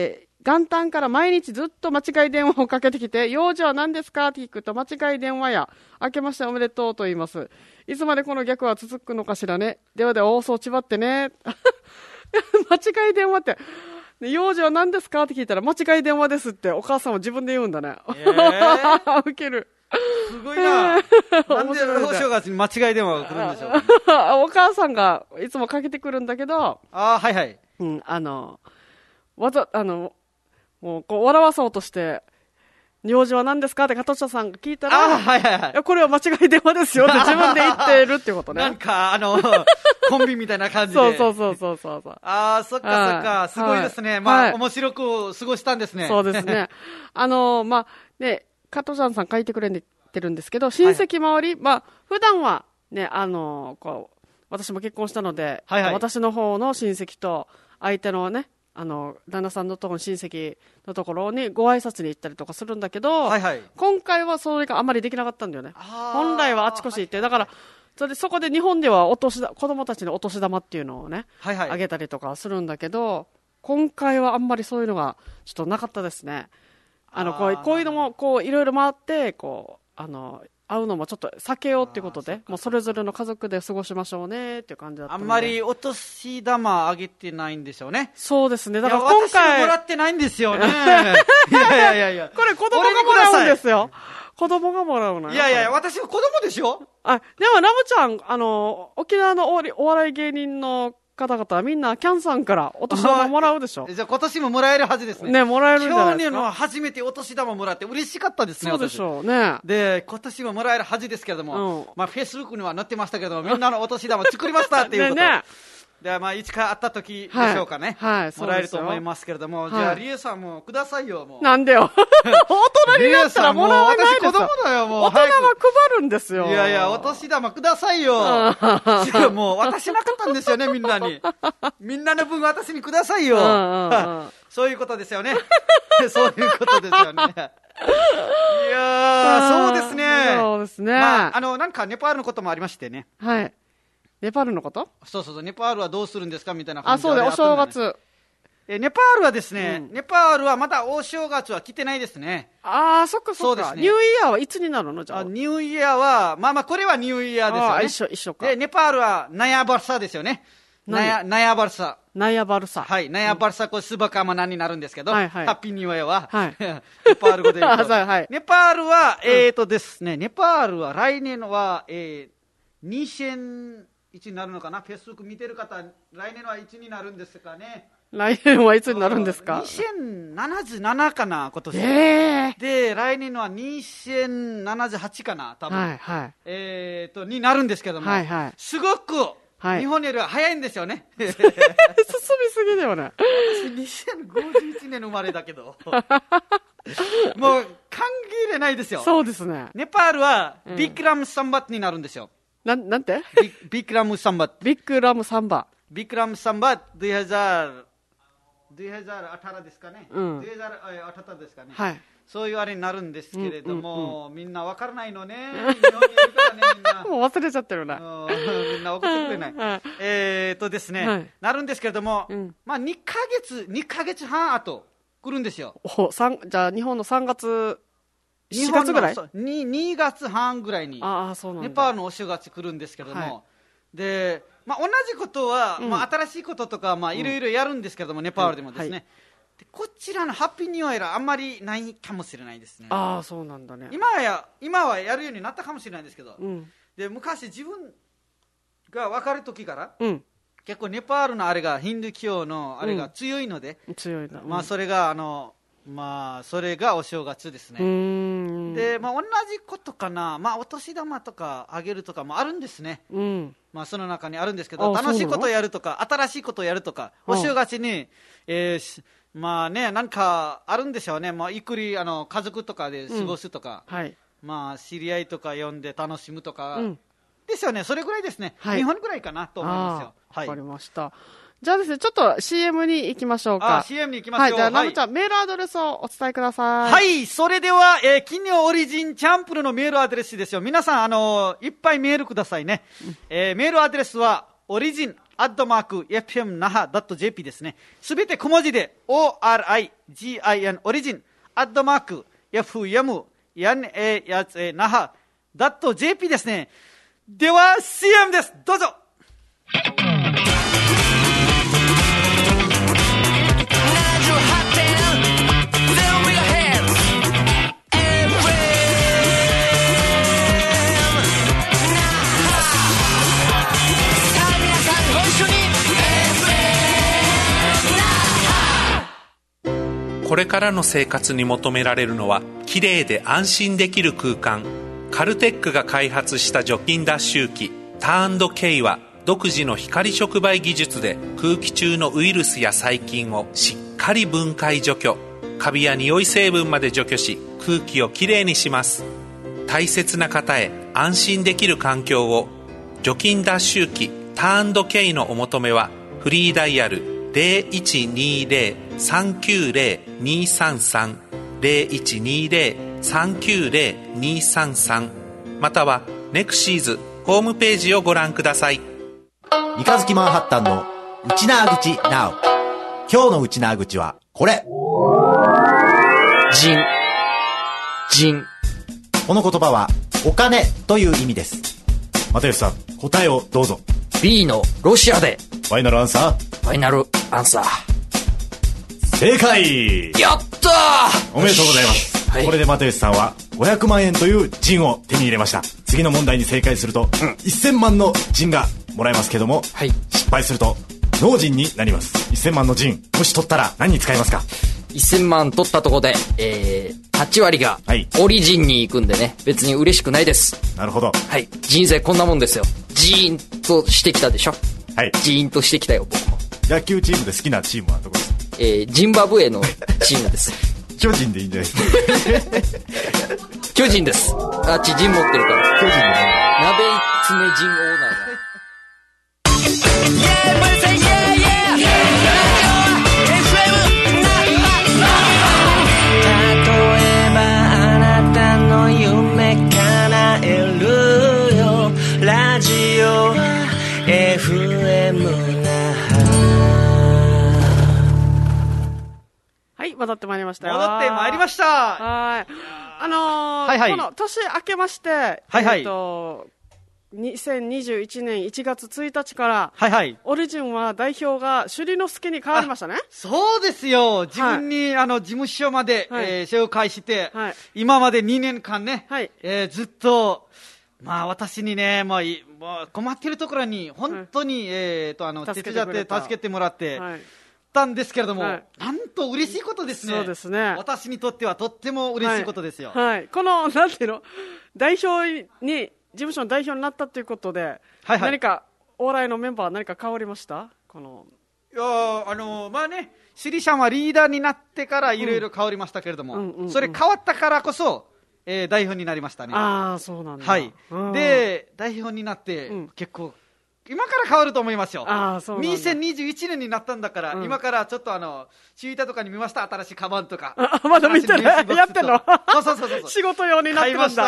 元旦から毎日ずっと間違い電話をかけてきて、用事は何ですかって聞くと、間違い電話や、明けましておめでとうと言います。いつまでこの逆は続くのかしらね。ではでは、大そうちばってね。間違い電話って、用事は何ですかって聞いたら、間違い電話ですってお母さんは自分で言うんだね。えー、ウケる。 すごいな。なんでお正月に間違い電話が来るんでしょうか。 お母さんがいつもかけてくるんだけど、 あ、はいはい。 うん、あの、わざ、あの、もう、こう、笑わそうとして、用事は何ですかって加藤茶さんが聞いたら、 あ、はいはいはい。 いや、これは間違い電話ですよって自分で言ってるってことね。 なんか、あの、コンビみたいな感じで。 そうそうそうそうそうそう。 ああ、そっかそっか。すごいですね。はい、まあ、はい、面白く過ごしたんですね。 そうですね。あの、まあ、ね、加藤茶さん書いてくれてるんですけど、親戚周り、はい、まあ、普段は、ね、あの、こう、私も結婚したので、はいはい、私の方の親戚と、相手のね、あの、旦那さんのところの親戚のところにご挨拶に行ったりとかするんだけど、はいはい、今回はそれがあまりできなかったんだよね。本来はあちこち行って、だから、それでそこで日本ではお年だ、子供たちにお年玉っていうのをね、はいはい、あげたりとかするんだけど、今回はあんまりそういうのがちょっとなかったですね。あの、こう、こういうのも、こう、いろいろ回って、こう、あの、会うのもちょっと避けようっていうことで、もうそれぞれの家族で過ごしましょうねっていう感じだったので。 あんまりお年玉あげてないんでしょうね。 そうですね。だから今回。 私ももらってないんですよね。いやいやいやいや。 これ子供がもらうんですよ。子供がもらうのよ。 いやいや、私は子供でしょ。 あ、でもラムちゃん、あの、沖縄のお笑い芸人の方々はみんなキャンさんからお年玉もらうでしょ。 じゃあ今年ももらえるはずですね。 ね、もらえるんじゃないですか。 去年の初めてお年玉もらって嬉しかったですね。 そうでしょうね。 で、今年ももらえるはずですけれども、うん、まあフェイスブックには載ってましたけども、みんなのお年玉作りましたっていうこと。ねねで、まあ、いつか会った時でしょうかね。はい。はい、もらえると思いますけれども、はい、じゃあ、リエさんもくださいよ、もう。 なんでよ。大人になったらもらわないですよ。 私子供だよ、もう。 大人は配るんですよ。 いやいや、お年玉くださいよ。もう、渡しなかったんですよね、みんなに。みんなの分私にくださいよ。そういうことですよね。そういうことですよね。いやー、そうですね。 そうですね。 まあ、あの、なんか、ネパールのこともありましてね。 はい。ネパールのこと？ そうそうそう、ネパールはどうするんですかみたいな感じで。 あ、そうで、お正月。 え、ネパールはですね、うん、ネパールはまだお正月は来てないですね。 ああ、そっかそっか。そうですね。ニューイヤーはいつになるのじゃあ。 ニューイヤーは、まあまあ、これはニューイヤーですよね。あ、 一緒、一緒か。 で、ネパールはナヤバルサですよね。ナヤ、ナヤバルサ。 ナヤバルサ。 はい。ナヤバルサ、これスバカマナになるんですけど、はいはい、ハッピーニューイヤーは、 はい、 ネパール語で言うと。 はい、 ネパールは、えーとですね、ネパールは来年は、えー、にせんいちになるのかな。フェイスブック見てる方、来年はいちになるんですかね。 来年はいつになるんですか？ にせんななじゅうななかな、今年。 えー、 で、来年のはにせんななじゅうはちかな、多分。 はいはい。 えーと、になるんですけども、はいはい、すごく、はい、日本よりは早いんですよね。 進みすぎだよね。 私、にせんごじゅういちねん生まれだけど。もう、考えれないですよ。 そうですね。 ネパールは、ビッグラムサンバットになるんですよ。 なん、なんてビビッグラムサンバット。 ビッグラムサンバ。 ビッグラムサンバット、にせんにじゅうはちですかね。うん。にせんはちですかね。はい。そういうあれになるんですけれども、うんうんうん、みんなわからないのね。日本にいるからね、みんな。 もう忘れちゃってるな。 みんな送ってくれない。はい、えーとですね、はい、なるんですけれども、うん、まあにかげつ、にかげつはん後、来るんですよ。 お、じゃあ日本のさんがつ、しがつぐらい 2, にがつはんぐらいに、 ああ、そうなんだ。 ネパールのお正月来るんですけれども、はい、で、まあ、同じことは、うん、まあ、新しいこととか、まあ、いろいろやるんですけども、うん、ネパールでもですね、はい、でこちらのハッピーニューイヤーあんまりないかもしれないですね。 ああ、そうなんだね。 今はや、今はやるようになったかもしれないんですけど、うん、で昔自分が分かる時から、うん、結構ネパールのあれがヒンドゥー教のあれが強いので、 うん、強いな、 まあ、それがあのまあ、それがお正月ですね。で、まあ、同じことかな、まあ、お年玉とかあげるとかもあるんですね。うん、まあ、その中にあるんですけど、楽しいことをやるとか、新しいことをやるとか、お正月に、えー、まあね、なんかあるんでしょうね。まあ、ゆっくりあの家族とかで過ごすとか、うんはい、まあ、知り合いとか呼んで楽しむとか、うん、ですよね。それぐらいですね。はい、日本ぐらいかなと思いますよ。 わかりました。じゃあですね、ちょっと シーエム に行きましょうか。 あ、シーエム に行きましょう。はい、 じゃあ、ラムちゃん、メールアドレスをお伝えください。 はい、それでは、えー、金曜オリジンチャンプルのメールアドレスですよ。皆さん、あのー、いっぱいメールくださいね。うん、えー、メールアドレスは、オリジンアットマーク、エフエムナハドットジェーピー ですね。すべて小文字で、オーアールアイジーアイエヌ、オリジン、アットマーク、エフエムナハドットジェーピー ですね。では、シーエム です。どうぞ。 これからの生活に求められるのはきれいで安心できる空間。カルテックが開発した除菌脱臭機ターンド K は独自の光触媒技術で空気中のウイルスや細菌をしっかり分解除去、カビや匂い成分まで除去し空気をきれいにします。大切な方へ安心できる環境を。除菌脱臭機ターンド K のお求めはフリーダイヤルゼロいちにゼロ さんきゅうゼロ にさんさん ゼロいちにゼロ さんきゅうゼロ にさんさんまたはネクシーズホームページをご覧ください。 三日月マンハッタンの内縄口 Now。 今日の内縄口はこれ。 ジンジン。 この言葉はお金という意味です。又吉さん、答えをどうぞ。 B のロシアで。 ファイナルアンサー。 ファイナルアンサー。 正解。 やったー。 おめでとうございます、はい、これで又吉さんはごひゃくまんえんというジンを手に入れました。次の問題に正解すると、うん、せんまんのジンがもらえますけども、はい、失敗するとノージンになります。せんまんのジンもし取ったら何に使いますか？ せんまん取ったとこで、えー、はち割がオリジンに行くんでね、別に嬉しくないです。 なるほど。 はい、人生こんなもんですよ。ジーンとしてきたでしょ。はい、ジーンとしてきたよ僕も。 野球チームで好きなチームはどこですか？ えー、ジンバブエのチームです巨人でいいんじゃないですか？ 巨人です。あっちジン持ってるから。 巨人でね。 鍋つねジンオーナーが。 ラジオ エフエム 那覇。はい、戻ってまいりましたよ。 戻ってまいりました。 はい。あのー、はいはい、この年明けまして、はいはい、えっと、にせんにじゅういちねんいちがつついたちから、はいはい、オリジンは代表が首里之助に変わりましたね。 そうですよ。自分に、はい、あの事務所まで、はい、えー、紹介して、はい、今までにねんかんね、はい、えー、ずっと、まあ私にね、まあ、もう困っているところに本当に、はい、えーとあの手伝って助けてもらって、はい、たんですけれども、はい、なんと嬉しいことですね。 そうですね。 私にとってはとっても嬉しいことですよ。 はいはい、このなんていうの、代表に事務所の代表になったということで、はいはい、何かお笑いのメンバーは何か変わりました？このいやあのまあね、シリシャンはリーダーになってからいろいろ変わりましたけれども、うんうんうんうん、それ変わったからこそ。えー、代表になりましたね。 ああ、そうなんだ。 はい。で、代表になって、うん、結構、今から変わると思いますよ。ああ、そうなんだ。にせんにじゅういちねんになったんだから、うん、今からちょっとあの、ツイッターとかに見ました、新しいカバンとか。 あ、まだ見てない。やってんの？ そうそうそうそう。 仕事用になってるんだ。 買いました。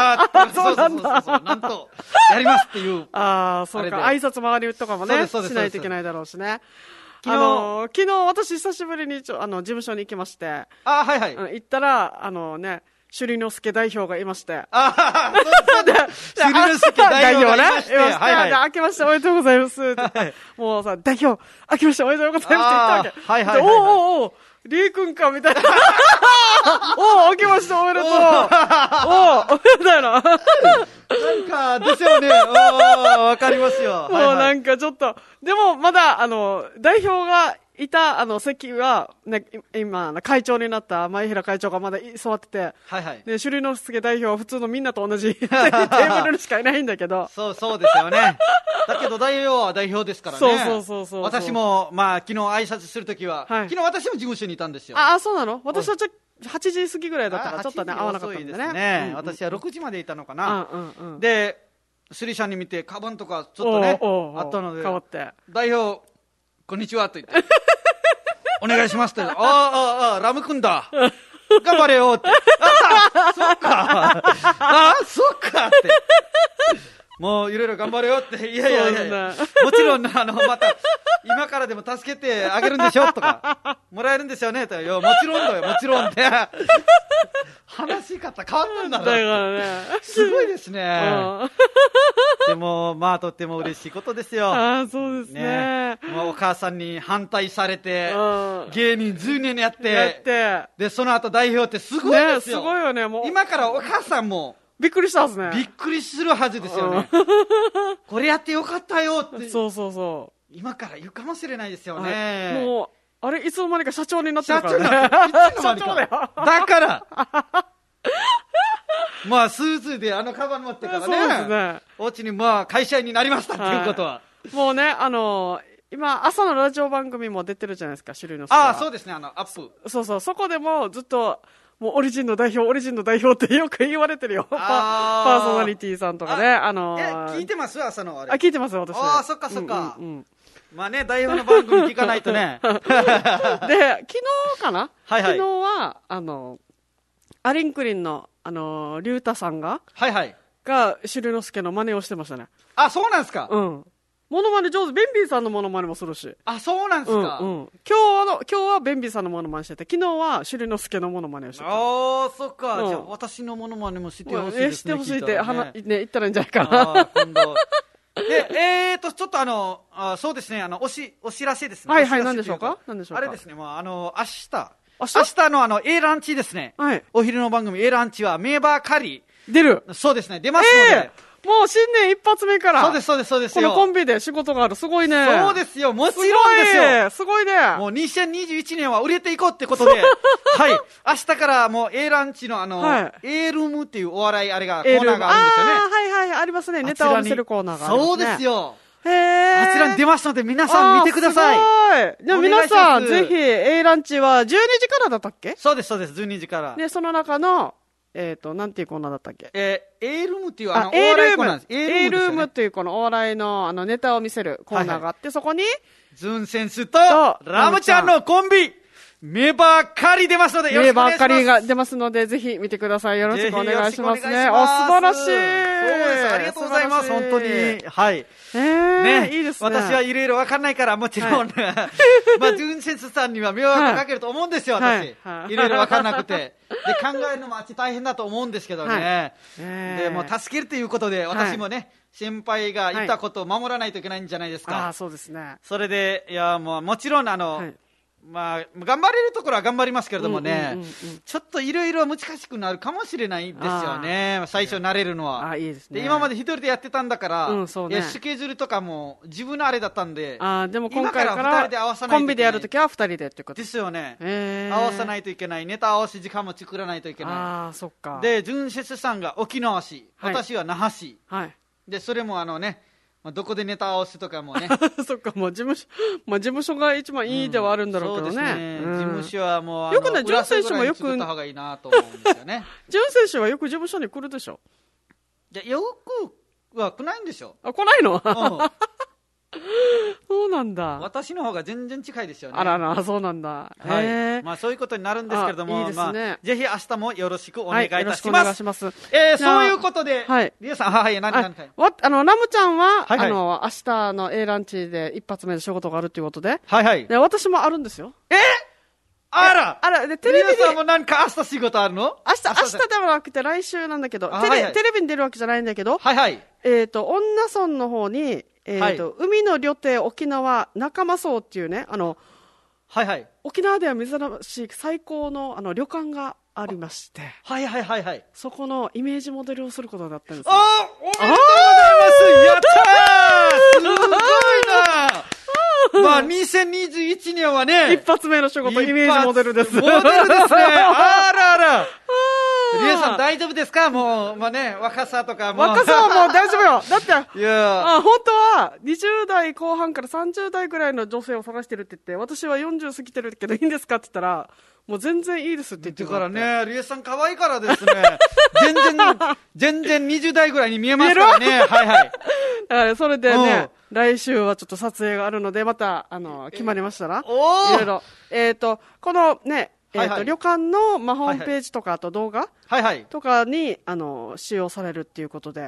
そうなんだ。そうそうそうそう。なんと、やりますっていう。 ああ、そうか。挨拶回りとかもね、しないといけないだろうしね。昨日、あの昨日私久しぶりにちょあの事務所に行きまして。 あ、はいはい。 行ったら、あのね、首里之助代表がいまして。 ああ、そうです。首里之助代表がいまして。 はいはい。明けましておめでとうございます。もうさ、代表、明けましておめでとうございますって言ったわけ。はいはい。おーおーおー、リー君かみたいな。おー、明けましておめでとう。おー、みたいな。 なんか、ですよね。わかりますよ。 もうなんかちょっと、でもまだ、あの、代表が、いた、あの、席は、ね、今、会長になった前平会長がまだ座ってて、はいはい。で、首里之助代表は普通のみんなと同じテーブルにしかいないんだけど。 そう、そうですよね。だけど代表は代表ですからね。 そうそうそうそう。 私も、まあ、昨日挨拶するときは、はい、昨日私も事務所にいたんですよ。 ああ、そうなの？私はちょっと、はちじ過ぎぐらいだったから、ちょっとね、会わなかったんでね。 ですね、うんうん。私はろくじまでいたのかな。うんうんうん。で、スリシャンに見て、カバンとかちょっとね、あったので、変わって。代表、こんにちはと言って。お願いしますって。ああ、ああ、ラム君だ。頑張れよって。ああ、そっか。ああ、そっかって。 もういろいろ頑張れよって、いやいやいやいや、もちろん、あの、また、今からでも助けてあげるんでしょとか、もらえるんですよねと、いや、もちろんだよ、もちろんって。話し方変わったんだろう。だからね。すごいですね。でも、まあ、とっても嬉しいことですよ。 ああ、そうですね。 ね、もうお母さんに反対されて、芸人じゅうねんやって、やって、で、その後代表ってすごいですよ。 ね、すごいよね、もう。 今からお母さんも、 びっくりしたんですね。 びっくりするはずですよね。これやってよかったよって。 そうそうそう。 今から言うかもしれないですよね。 もう、あれ、いつの間にか社長になってるからね。 社長だよ。だから。まあ、スーツであのカバン持ってからね。そうですね。お家にまあ、会社員になりましたっていうことは。 もうね、あのー、今、朝のラジオ番組も出てるじゃないですか、種類の。ああ、そうですね、あの、アップ。 そうそう、そこでもずっと、もうオリジンの代表、オリジンの代表ってよく言われてるよ。パーソナリティさんとかね。あのー、え、聞いてます朝のあれ。 あ、聞いてます、私。 ああ、そっかそっか。うんうんうん、まあね、代表の番組聞かないとね。で、昨日かな、はいはい、昨日は、あの、アリンクリンの、あの、リュウタさんが、はいはい。が、シルノスケの真似をしてましたね。 あ、そうなんですか。 うん。モノマネ上手、ベンビーさんのモノマネもするし。 あ、そうなんですか。 うんうん、今日の、今日はベンビーさんのモノマネしてて、昨日はシュリノスケのモノマネをしてた。 ああ、そっか、うん。じゃあ私のモノマネもしてほしいですね。 してほしいって、はな、ね、言ったらいいんじゃないかな。あ今度。 で、えーと、ちょっとあの、あそうですね、あの、おし、お知らせですね。 はいはい、何でしょうか何でしょうか。 あれですね、まあ、あの、明日。明日明日のあの、A ランチですね。はい。お昼の番組 A ランチは、メーバーカリー。 出る。 そうですね、出ますので。えーもう新年一発目から。 そうです、そうです、そうですよ。 このコンビで仕事がある。すごいね。 そうですよ、もちろんですよ。 すごいね。 もうにせんにじゅういちねんは売れていこうってことで、はい。明日からもう A ランチのあの、はい、A ルームっていうお笑いあれが、コーナーがあるんですよね。 ああ、はいはい、ありますね。ネタを見せるコーナーがある、ね。 そうですよ。 へー。 あちらに出ますので、皆さん見てください。 すごい。じゃあ皆さん、ぜひ A ランチはじゅうにじからだったっけ？ そうです、そうです、じゅうにじから。 で、その中の、えっ、ー、と、なんていうコーナーだったっけ？ えー、A ルームっていうあの、お笑いコーナーです。 A ルームっていうこのお笑いのあのネタを見せるコーナーがあって、はいはい、そこに、 ズンセンスとラムちゃんのコンビ、メバーカリ出ますので、よろしくお願いします。 メバーカリが出ますので、ぜひ見てください。よろしくお願いしますね。お、素晴らしい。そうです。ありがとうございます。本当に。はい。 えー、ね、いいですね。 私はいろいろわかんないから、もちろん、はい、まあ、ジュンセンスさんには迷惑かけると思うんですよ、はい、私。はい、いろいろわかんなくて。で、考えるのもあっち大変だと思うんですけどね。はいえー、で、もう助けるということで、私もね、はい、先輩が言ったことを守らないといけないんじゃないですか。 はい、ああ、そうですね。 それで、いや、もう、もちろん、あの、はいまあ、頑張れるところは頑張りますけれどもね、うんうんうんうん、ちょっといろいろ難しくなるかもしれないですよね、最初慣れるのは。 あいいですね、 で今まで一人でやってたんだから、 うんそうね、 スケジュールとかも自分のあれだったんで、 あでも今回からふたりで合わさないといけない。コンビでやるときはふたりでってことですよね、えー、合わさないといけない、ネタ合わせ時間も作らないといけない。 あそっか。 で、純節さんが沖縄市、はい、私は那覇市、 はい、でそれもあのね、まあ、どこでネタ合わせとかもねそっか、もう事務所、まあ、事務所が一番いいではあるんだろうけどね、うん、そうですね、 うん、事務所はもうよくね、潤選手もよく作った方がいいなと思うんですよね潤選手はよく事務所に来るでしょ。 いや、よくは来ないんでしょ。 あ、来ないの、うんそうなんだ。 私の方が全然近いですよね。 あらら、そうなんだ。 はい。まあそういうことになるんですけれども、 いいですね。 まあ、ぜひ明日もよろしくお願いいたします。はい、よろしくお願いします。 えー、そういうことで、はい。リエさん、はい、何、何、何。 わ、あの、ラムちゃんは、はいはい、あの、明日の A ランチで一発目で仕事があるということで、 はいはい。 で、私もあるんですよ。 えーあらあら、で、テレビで。 リエさんも何か明日仕事あるの？ 明日、明日ではなくて来週なんだけど、テレ、はいはい、テレビに出るわけじゃないんだけど、 はいはい。 えっと、恩納村の方に、えーとはい、海の旅程沖縄仲間荘っていうね、あの、 はいはい、 沖縄では珍しい最高のあの旅館がありまして、 はいはいはいはい、 そこのイメージモデルをすることになったんです。 ああ、おめでとうございます。やったー、すごいなまあにせんにじゅういちねんはね、 一発目の仕事イメージモデルです。 モデルですね。あらあら。リエさん大丈夫ですか？もう、まあね、若さとかも。 若さはもう大丈夫よ。だって、 いやあ本当はにじゅう代後半からさんじゅう代ぐらいの女性を探してるって言って、私はよんじゅう過ぎてるけどいいんですかって言ったら、もう全然いいですって言ってるからね、リエさん可愛いからですね。全然、全然にじゅう代ぐらいに見えますからね。はいはい。 だからそれでね、来週はちょっと撮影があるので、また、あの、決まりましたら、いろいろ、えっと、このね、えーとはいはい、旅館の、まあ、ホームページとか、あと動画、はいはい、とかにあの使用されるっていうことで、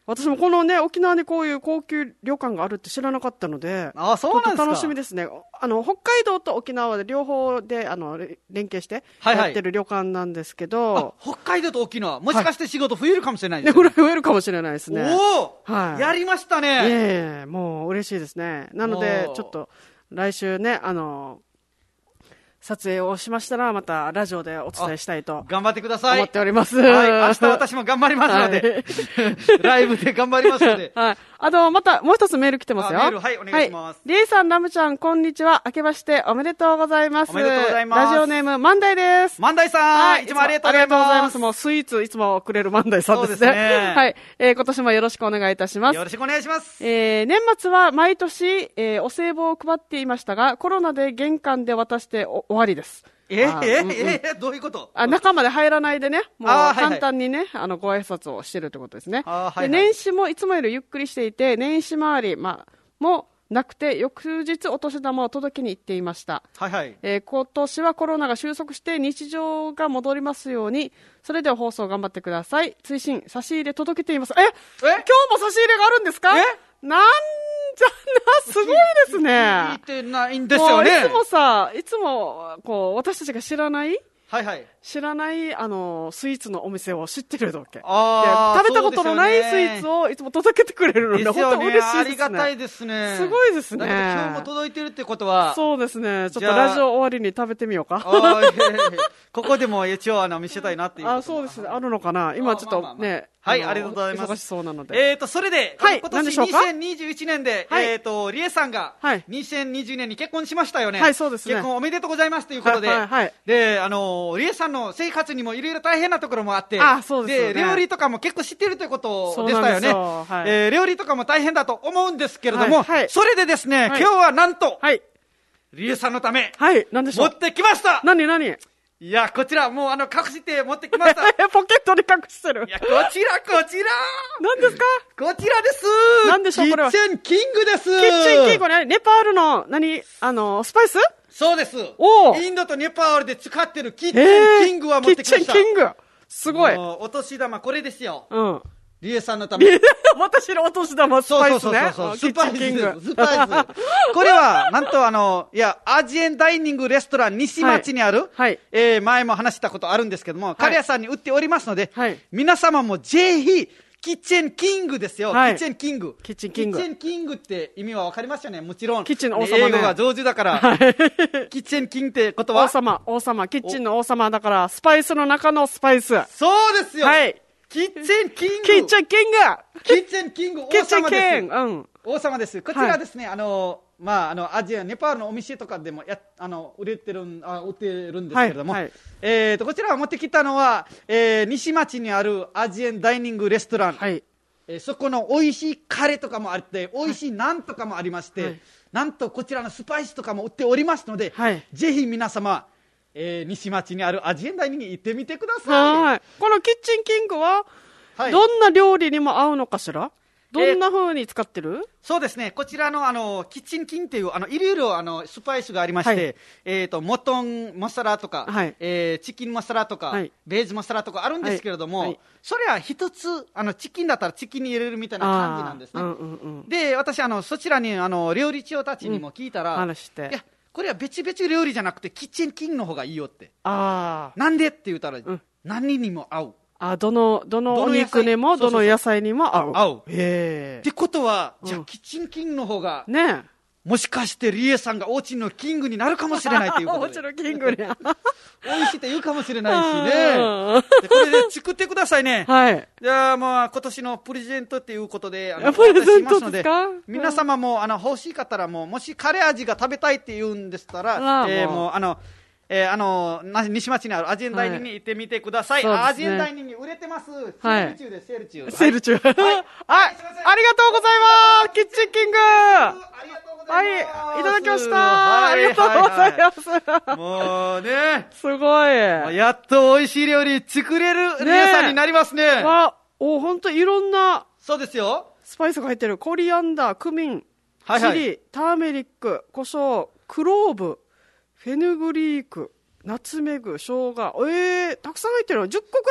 私もこのね、沖縄にこういう高級旅館があるって知らなかったので、 あ、そうなんですか。 ちょっと楽しみですね。あの、北海道と沖縄で両方で、あの、連携してやってる旅館なんですけど、はいはい、 北海道と沖縄、もしかして仕事増えるかもしれないですね。 ね、増えるかもしれないですね。 おー、 はい、 やりましたね。 ええ、もう嬉しいですね。なので、ちょっと、来週ね、あの、撮影をしましたら、またラジオでお伝えしたいと。 頑張ってください。 思っております。 はい。明日私も頑張りますので。はい、ライブで頑張りますので。 はい。あと、また、もう一つメール来てますよ。 メール、はい、お願いします。 はい、リエさん、ラムちゃん、こんにちは。明けましておめでとうございます。 おめでとうございます。 ラジオネーム、万代です。 万代さん、はい、いつもありがとうございます。ありがとうございます。 もう、スイーツ、いつもくれる万代さんですね。 そうですね。 はい。えー、今年もよろしくお願いいたします。 よろしくお願いします。 えー、年末は毎年、えー、お歳暮を配っていましたが、コロナで玄関で渡して終わりです。 えー、えー、えー、どういうこと？ あ、中まで入らないでね、もう簡単にね、あ、はいはい、あの、ご挨拶をしてるってことですね。 あ、はいはい、 で、年始もいつもよりゆっくりしていて、年始回り、まあ、もなくて、翌日お年玉を届けに行っていました。 はいはい。 えー、今年はコロナが収束して日常が戻りますように、それでは放送頑張ってください。追伸、差し入れ届けています。え、え、今日も差し入れがあるんですか？え、なんじゃな、すごいですね。 聞いてないんですよね。 いつもさ、いつも、こう、私たちが知らないはいはい。 知らない、あの、スイーツのお店を知ってるわけ。 あ食べたことのないスイーツをいつも届けてくれるので、本当に嬉しいですね。 ありがたいですね。 すごいですね。 今日も届いてるってことは。 そうですね。ちょっとラジオ終わりに食べてみようか。 あここでも一応あの見せたいなっていう。 あ、そうですね。あるのかな。今ちょっとね。 はい、ありがとうございます。 忙しそうなので。 えっと、それで、 はい、 今年にせんにじゅういちねんで、えっと、リエさんが、にせんにじゅうねんに結婚しましたよね。 はい、そうですね。 結婚おめでとうございますということで、で、あの、リエさんの生活にもいろいろ大変なところもあって、 あ、そうですね。 で、料理とかも結構知ってるということでしたよね。えー、料理とかも大変だと思うんですけれども、それでですね、今日はなんと、リエさんのため、 はい、なんでしょう。 持ってきました。 何何いや、こちら、もうあの、隠して持ってきました。 ポケットに隠してる。 いや、こちら、こちら。 何ですか？ こちらです。 何でしょう、これは。 キッチンキングです。 キッチンキングね。ネパールの、何あの、スパイス？ そうです。 おインドとネパールで使ってるキッチンキングは持ってきました。 キッチンキング。すごい。 お年玉、これですよ。 うん。 リエさんのため。 私のお年玉スパイスね。 そうそうそう。スパイス。スパイス。これは、なんとあの、いや、アジアンダイニングレストラン西町にある、はい。えー、前も話したことあるんですけども、カレー屋さんに売っておりますので、はい。皆様もぜひ、キッチンキングですよ。はい、キッチンキング。 キッチンキング。 キッチンキングって意味はわかりますよね。もちろん。 キッチンの王様ね。 英語が上手だから。はい。キッチンキングってことは王様、王様。キッチンの王様だから、スパイスの中のスパイス。 そうですよ。 はい。 キッチンキング。 キッチンキング。 キッチンキング。 キッチンキング。うん。 王様です。こちらですね、はい、あの、まあ、あの、アジア、ネパールのお店とかでもや、あの、売れてるん、あ、売ってるんですけれども、はいはい、えっと、こちらを持ってきたのは、えー、西町にあるアジアンダイニングレストラン。はい。えー、そこの美味しいカレーとかもあって、美味しいナンとかもありまして、はい、なんとこちらのスパイスとかも売っておりますので、はい、ぜひ皆様、えー、西町にあるアジアンダイニングに行ってみてください。 はい。このキッチンキングは、はい、どんな料理にも合うのかしら？どんな風に使ってる？えー、 そうですね。こちらのあのキッチンキンっていうあのいろいろあのスパイスがありまして、はい、えっ、ー、とモトンマサラとか、はい、えー、チキンマサラとか、はい、ベーズマサラとかあるんですけれども、はいはい、それは一つあのチキンだったらチキンに入れるみたいな感じなんですね。うんうんうん、で、私あのそちらにあの料理長たちにも聞いたら、うん、 話して、 いやこれは別々料理じゃなくてキッチンキンの方がいいよって。 ああ。 なんでって言ったら、うん、何にも合う。 あ、どの、どのお肉にも、どの野菜にも合う。 合う。 へえ。 ってことは、じゃあ、キッチンキングの方が、 ねもしかしてリエさんがおうちのキングになるかもしれないということで。 おうちのキングに。美味しいって言うかもしれないしね。でこれで作ってくださいね。 はい。 じゃあ、まあ、今年のプレゼントっていうことで、 あの、プレゼントですか？ 皆様も、あの、欲しい方らも、もしカレー味が食べたいって言うんでしたら、えー、もう、あの、えー、あの西町にあるアジアンダイニングに行ってみてください。はい、アジアンダイニング売れてます。はい、セール中です。セール中。 セール中。はい。はい、ありがとうございます。キッチンキング。ありがとうございます。はい、いただきました。はい、ありがとうございます。はいはい、 もうね、 すごい。 やっと美味しい料理作れる皆さんになりますね。 わ、お、本当いろんな。 そうですよ。 スパイスが入ってる。コリアンダー、クミン、 はいはい、 チリ、ターメリック、胡椒、クローブ。フェヌグリーク、ナツメグ、生姜、えー、たくさん入ってるのじゅっこくらい。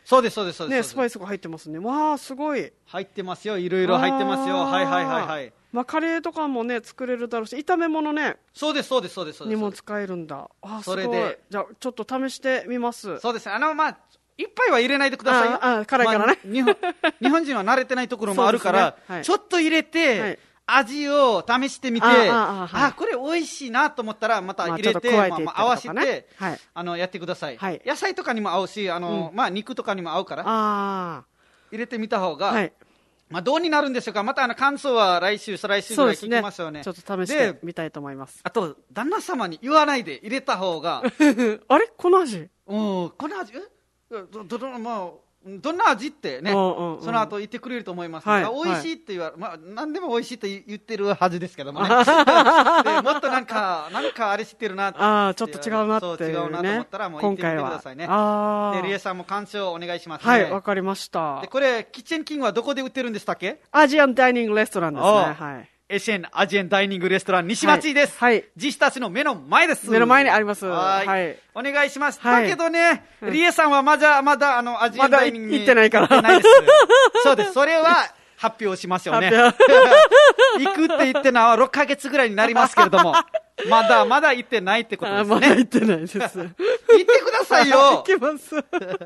そうですそうですそうです、 ね、スパイスが入ってますね。わあすごい入ってますよ、いろいろ入ってますよ。はいはいはいはい。 まあ、カレーとかもね作れるだろうし、炒め物ね、 そうですそうですそうですにも使えるんだ。あ、 それでじゃあちょっと試してみます。 そうですね、あのまあいっぱいは入れないでくださいよ。 ああ辛いからね、 まあ、日本日本人は慣れてないところもあるから、ね、はい、ちょっと入れて、はい、味を試してみて、ああ、あ、これ美味しいなと思ったらまた入れて、まあ、まあ合わせて、はい、あのやってください、はい、野菜とかにも合うし、あの、うん、まあ、肉とかにも合うからあ入れてみた方が、はい、まあ、どうになるんでしょうか。またあの感想は来週再来週ぐらい聞きましょうね。 ちょっと試してみたいと思います。 あと旦那様に言わないで入れた方があれこの味、 うん、この味どどど、まあどんな味ってね、うんうん、その後言ってくれると思います、はい、美味しいって言われ、まあ、何でも美味しいと言ってるはずですけどもねでもっとなんかなんかあれ知ってるなって、 あちょっと違うなっていう、ね、そう違うなと思ったらもう言ってみてくださいね。でリエさんも感想お願いしますね。 はいわかりました。 でこれキッチンキングはどこで売ってるんでしたっけ？ アジアンダイニングレストランですね。はい、 エシェンアジアンダイニングレストラン西町です。はい。自治たちの目の前です。 目の前にあります。 はい。はい、お願いします。はい、だけどね、はい、リエさんはまだまだあのアジアンダイニングに行ってないから。 行ってないです。そうです。それは発表しましょうね。行くって言ってのはろっかげつぐらいになりますけれども、まだまだ行ってないってことですね。 まだ行ってないです。行ってくださいよ。 行きます。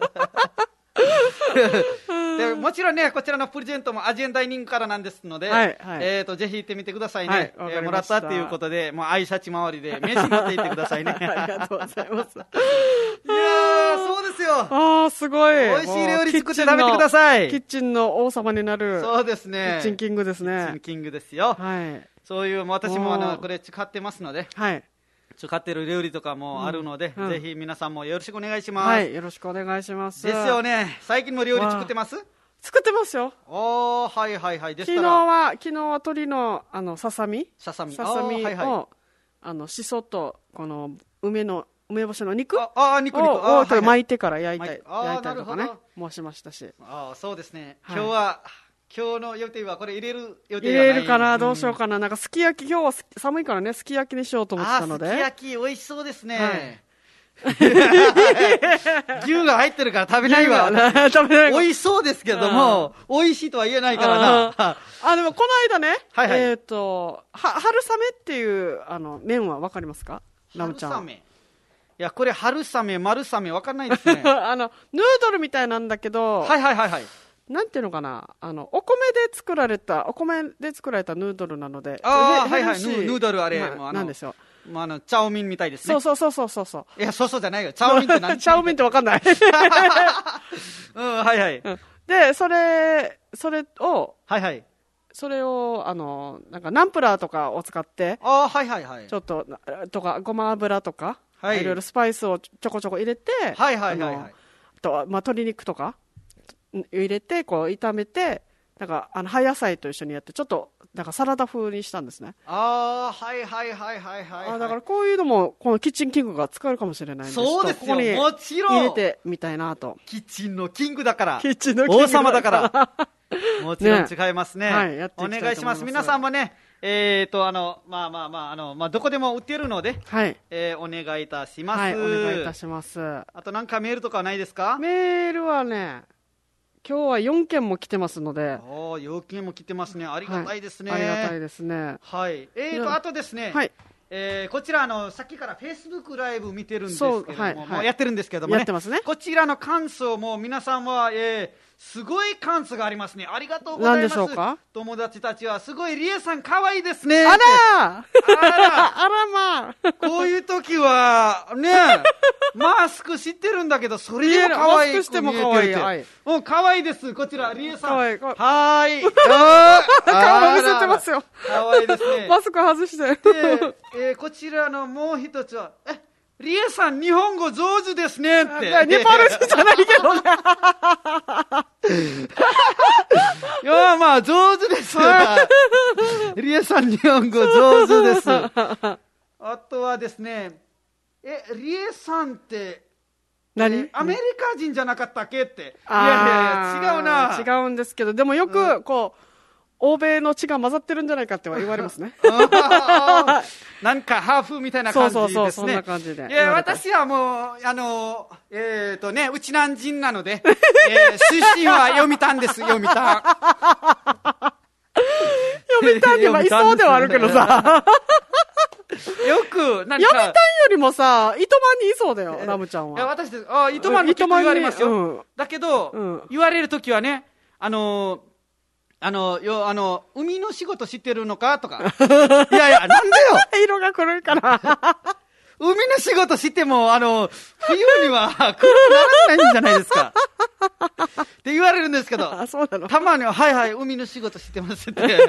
でもちろんね、こちらのプレゼントもアジアンダイニングからなんですので、はいはい、えーと、ぜひ行ってみてくださいね。はい、えー、もらったっていうことで、もう愛車地回りで名刺持って行ってくださいね。 ありがとうございます。いやー、そうですよ。 あー、すごい。 美味しい料理作って食べてください。 キッチンの王様になる。 そうですね。 キッチンキングですね。 キッチンキングですよ。はい。そういう、私もあの、これ使ってますので。はい。使ってる料理とかもあるので、うんうん、ぜひ皆さんもよろしくお願いします。 はい、よろしくお願いします。 ですよね。最近も料理作ってます？ 作ってますよ。 おー、はいはいはい。 でしたら昨日は昨日は鶏のあのささみ、 ささみ、 ささみを、はいはい、あのしそとこの梅の梅干しの肉をああ肉肉を、はいはい、巻いてから焼いたり焼いたりとかね申しましたし。 ああそうですね。はい、今日は。今日の予定はこれ入れる予定はない。 入れるかな、どうしようかな、うん、なんかすき焼き、今日は寒いからね、すき焼きにしようと思ってたので。 あ、すき焼き美味しそうですね。はい、牛が入ってるから食べないわ。食べない。美味しそうですけども、美味しいとは言えないからな。 あ, あでもこの間ね、はいはい、えっ、ー、とは春雨っていうあの麺はわかりますか？ナムちゃん。 春雨。いやこれ春雨丸雨わかんないですね。 あのヌードルみたいなんだけど。 はいはいはいはい。 なんていうのかな、あのお米で作られたお米で作られたヌードルなので、 ああはいはい、ヌードルあれ、 まあ、なんでしょう、まあ、あのチャオミンみたいですね。 そうそうそうそうそう。 いやそうそうじゃないよ、チャオミンって何？ チャオミンってわかんない。 うんはいはい。 うん、でそれそれをはいはい。 それをあのなんかナンプラーとかを使って、 あはいはいはい。 ちょっととかごま油とか、はい、いろいろスパイスをちょこちょこ入れて、 はいはいはいはい。 とまあ鶏肉とか。入れてこう炒めてなんかあの葉野菜と一緒にやってちょっとなんかサラダ風にしたんですね。 ああはいはいはいはいはい、はい、 あだからこういうのもこのキッチンキングが使えるかもしれないんで、 そうですよ、もちろん入れてみたいなと。 キッチンのキングだから、 キッチンのキング王様だからもちろん使えますね。 ね、はい、やっていきたいと思います。 お願いします。皆さんもねえーとあのまあまあまああのまあどこでも売っているので、はい、えー、お願いいたします。 はい、お願いいたします。 あとなんかメールとかはないですか？ メールはね。今日はよんけんも来てますので。 ああ、よんけんも来てますね。ありがたいですね。はい、 ありがたいですね。 はい。えーと、あとですね。はい。えー、こちらあのさっきからフェイスブックライブ見てるんですけども、はいはい、もうやってるんですけどもね。 やってますね。 こちらの感想も皆さんは、えー、すごい感想がありますね。ありがとうございます。何でしょうか？友達たちはすごいリエさん可愛いですね。 あらあらあらまあ。 こういう時はねマスクしてるんだけどそれでも可愛い。 マスクしても可愛い。はい。 もう可愛いです。こちらリエさん。 可愛い。はーい。 顔見せてますよ。 可愛いですね。 マスク外して。 で、えー、こちらのもう一つはえ。リエさん日本語上手ですねって。 ニパルスじゃないけどね。 いやまあ上手です。リエさん日本語上手です。あとはですね、えリエさんって何？ アメリカ人じゃなかったっけって。いやいやいや違うな。違うんですけど、でもよくこう。 欧米の血が混ざってるんじゃないかっては言われますね。 なんかハーフみたいな感じですね。そうそうそう、 そんな感じで。 いや、私はもう、あの、えっ、ー、とね、うちなん人なので、えー、出身は読谷です、読谷。読谷ってまあいそうではあるけどさ。 よく、なんか。 読谷よりもさ、糸満にいそうだよ、ラムちゃんは。 いや、私です。あ、糸満に結構言われますよ。うん、だけど、うん、言われるときはね、あのー、あの、よ、あの、海の仕事知ってるのかとか。いやいや、なんだよ色が黒いから。 海の仕事知っても、あの、冬には黒くならないんじゃないですか。って言われるんですけど。 あ、そうなの。 たまには、はいはい、海の仕事知ってますって。で、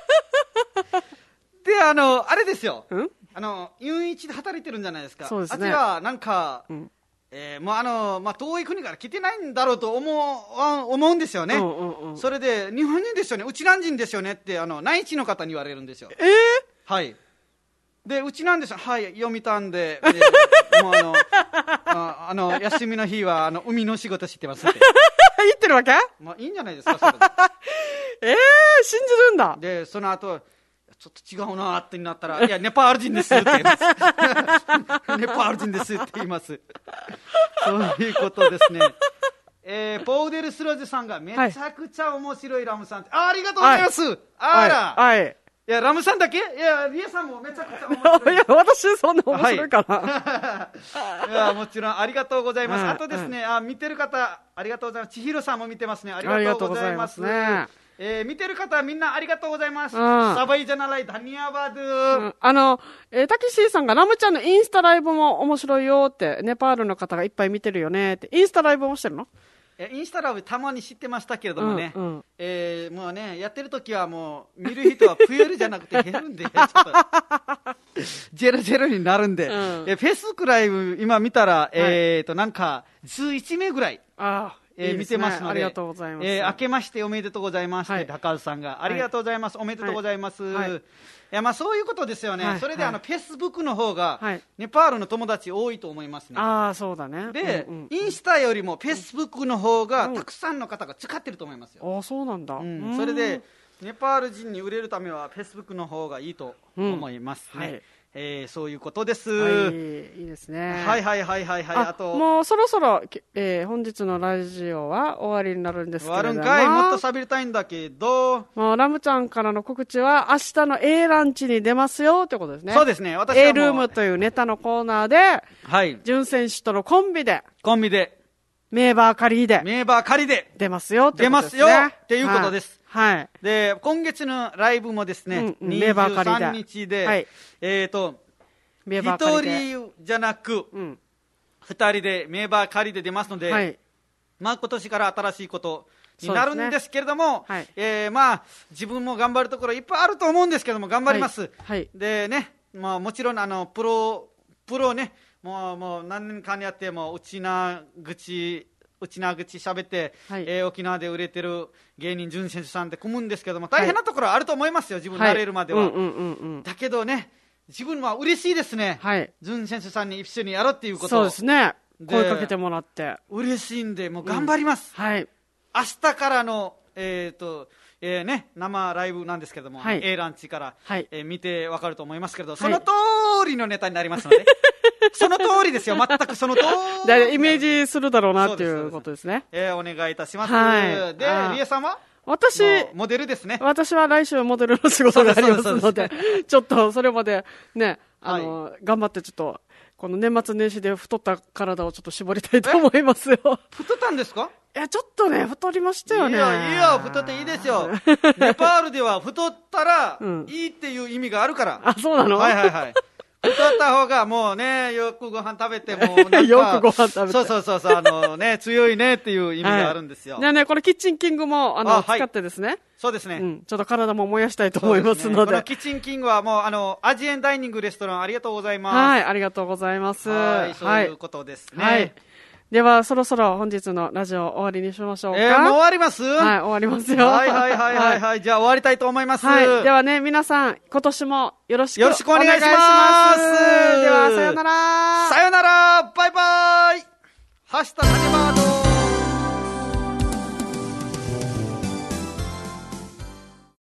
あの、あれですよ。んあの、ユンイチで働いてるんじゃないですか。 そうですね。 あっちは、なんか、うんえー、もうあの、まあ、遠い国から来てないんだろうと思う、思うんですよね。うんうんうん、それで、日本人ですよね、うちなん人ですよねって、あの、内地の方に言われるんですよ。 えー、 はい。で、うちなんですよ。はい、読みたんで、でもうあの、あ, あの、休みの日は、あの、海の仕事知ってますって。 言ってるわけ？ まあ、いいんじゃないですか、それで。 えー、信じるんだ。 で、その後、ちょっと違うなーってなったら、いや、ネパール人ですって言います。ネパール人ですって言います。そういうことですね。えー、ポーデルスローズさんがめちゃくちゃ面白いラムさんって、はい、あ, ありがとうございます。はい、あら。 はい。はいいや、ラムさんだけいや、リエさんもめちゃくちゃ面白い。いや、 私そんな面白いかな。 はい、いや、もちろんありがとうございます。あとですね、あ、見てる方、ありがとうございます。千尋さんも見てますね。ありがとうございます。ね、えー、見てる方みんなありがとうございます。サバイジャナライ、ダニアバドゥ、うん。 あの、えー、タキシーさんがラムちゃんのインスタライブも面白いよって、ネパールの方がいっぱい見てるよねって、インスタライブもしてるの？ インスタライブたまに知ってましたけれどもね、 うんうんえー、もうね、やってる時はもう、見る人は増えるじゃなくて減るんで、ちょっと、ジェロジェロになるんで、うん、えフェイスブックライブ今見たら、はい、えーと、なんか、じゅういちめいぐらい。 あえー、いいね、見てますので、 ありがとうございます。 えー、明けましておめでとうございます、はい、高橋さんが、ありがとうございます、はい、おめでとうございます。はいはい、いやまあそういうことですよね。はい、それであの、はい、フェイスブックの方が、はい、ネパールの友達多いと思いますね。 ああ、そうだね。 で、 うんうん、 インスタよりもフェイスブックの方が、たくさんの方が使ってると思いますよ。 ああ、そうなんだ。 うん、それで、ネパール人に売れるためは、フェイスブックの方がいいと思いますね。うんはいえー、そういうことです、 はい、いいですね。 はいはいはいはいはい。あ, あともうそろそろ、えー、本日のラジオは終わりになるんですけれども、 終わるんかい。もっと喋りたいんだけど、 もうラムちゃんからの告知は明日の A ランチに出ますよってことですね。 そうですね。私はもう A ルームというネタのコーナーで、はい、準選手とのコンビでコンビでメーバー借りでメーバー借りで出ますよってことですね。 出ますよっていうことです。 はい。はい、 で今月のライブもですね、うん、にじゅうさんにちで、はい、えっ、ー、と。一人じゃなく、うん、二人でメーバー借りで出ますので、はい、まあ今年から新しいことになるんですけれども、ねはいえー、まあ自分も頑張るところいっぱいあると思うんですけども頑張ります。はいはい、でね、まあもちろんあのプロプロね、もうもう何年間やってもうちな口うちな口喋って、はいえー、沖縄で売れてる芸人準選手さんって組むんですけども大変なところあると思いますよ、自分慣れるまでは。だけどね。自分は嬉しいですね。はい。ズン先生さんに一緒にやろうっていうこと。 そうですね。声かけてもらって。 嬉しいんで、もう頑張ります。うん、はい。明日からの、えっ、ー、と、えー、ね、生ライブなんですけども、はい、A ランチから、はいえー、見てわかると思いますけど、その通りのネタになりますので、はい、その通りですよ、全くその通り。 イメージするだろうなっていうことですね。 えー、お願いいたします。はい、で、リエさんは私、 モデルですね。 私は来週モデルの仕事がありますので、ちょっとそれまでね、あの、はい、頑張ってちょっと、この年末年始で太った体をちょっと絞りたいと思いますよ。 太ったんですか？ いや、ちょっとね、太りましたよね。 いや、いや、太っていいですよ。ネパールでは太ったらいいっていう意味があるから。 あ、そうなの？ はいはいはい。太った方がもうね、よくご飯食べてもなんかよくご飯食べて。 そうそうそうそう、あのね、強いねっていう意味があるんですよ。 はい、じゃあね、これキッチンキングも、あの、あはい、使ってですね。 そうですね、 うん。ちょっと体も燃やしたいと思いますので。でね、このキッチンキングはもう、あの、アジアンダイニングレストランありがとうございます。 はい、ありがとうございます。 はい、そういうことですね。 はい。では、そろそろ本日のラジオ終わりにしましょうか。 えー、もう終わります？ はい、終わりますよ。 はいはいはいはい、はい、じゃあ終わりたいと思います。 はい。ではね、皆さん、今年もよろしくお願いします。 よろしくお願いします。 では、さよなら。 さよなら、バイバイ。はしたたねまーどー。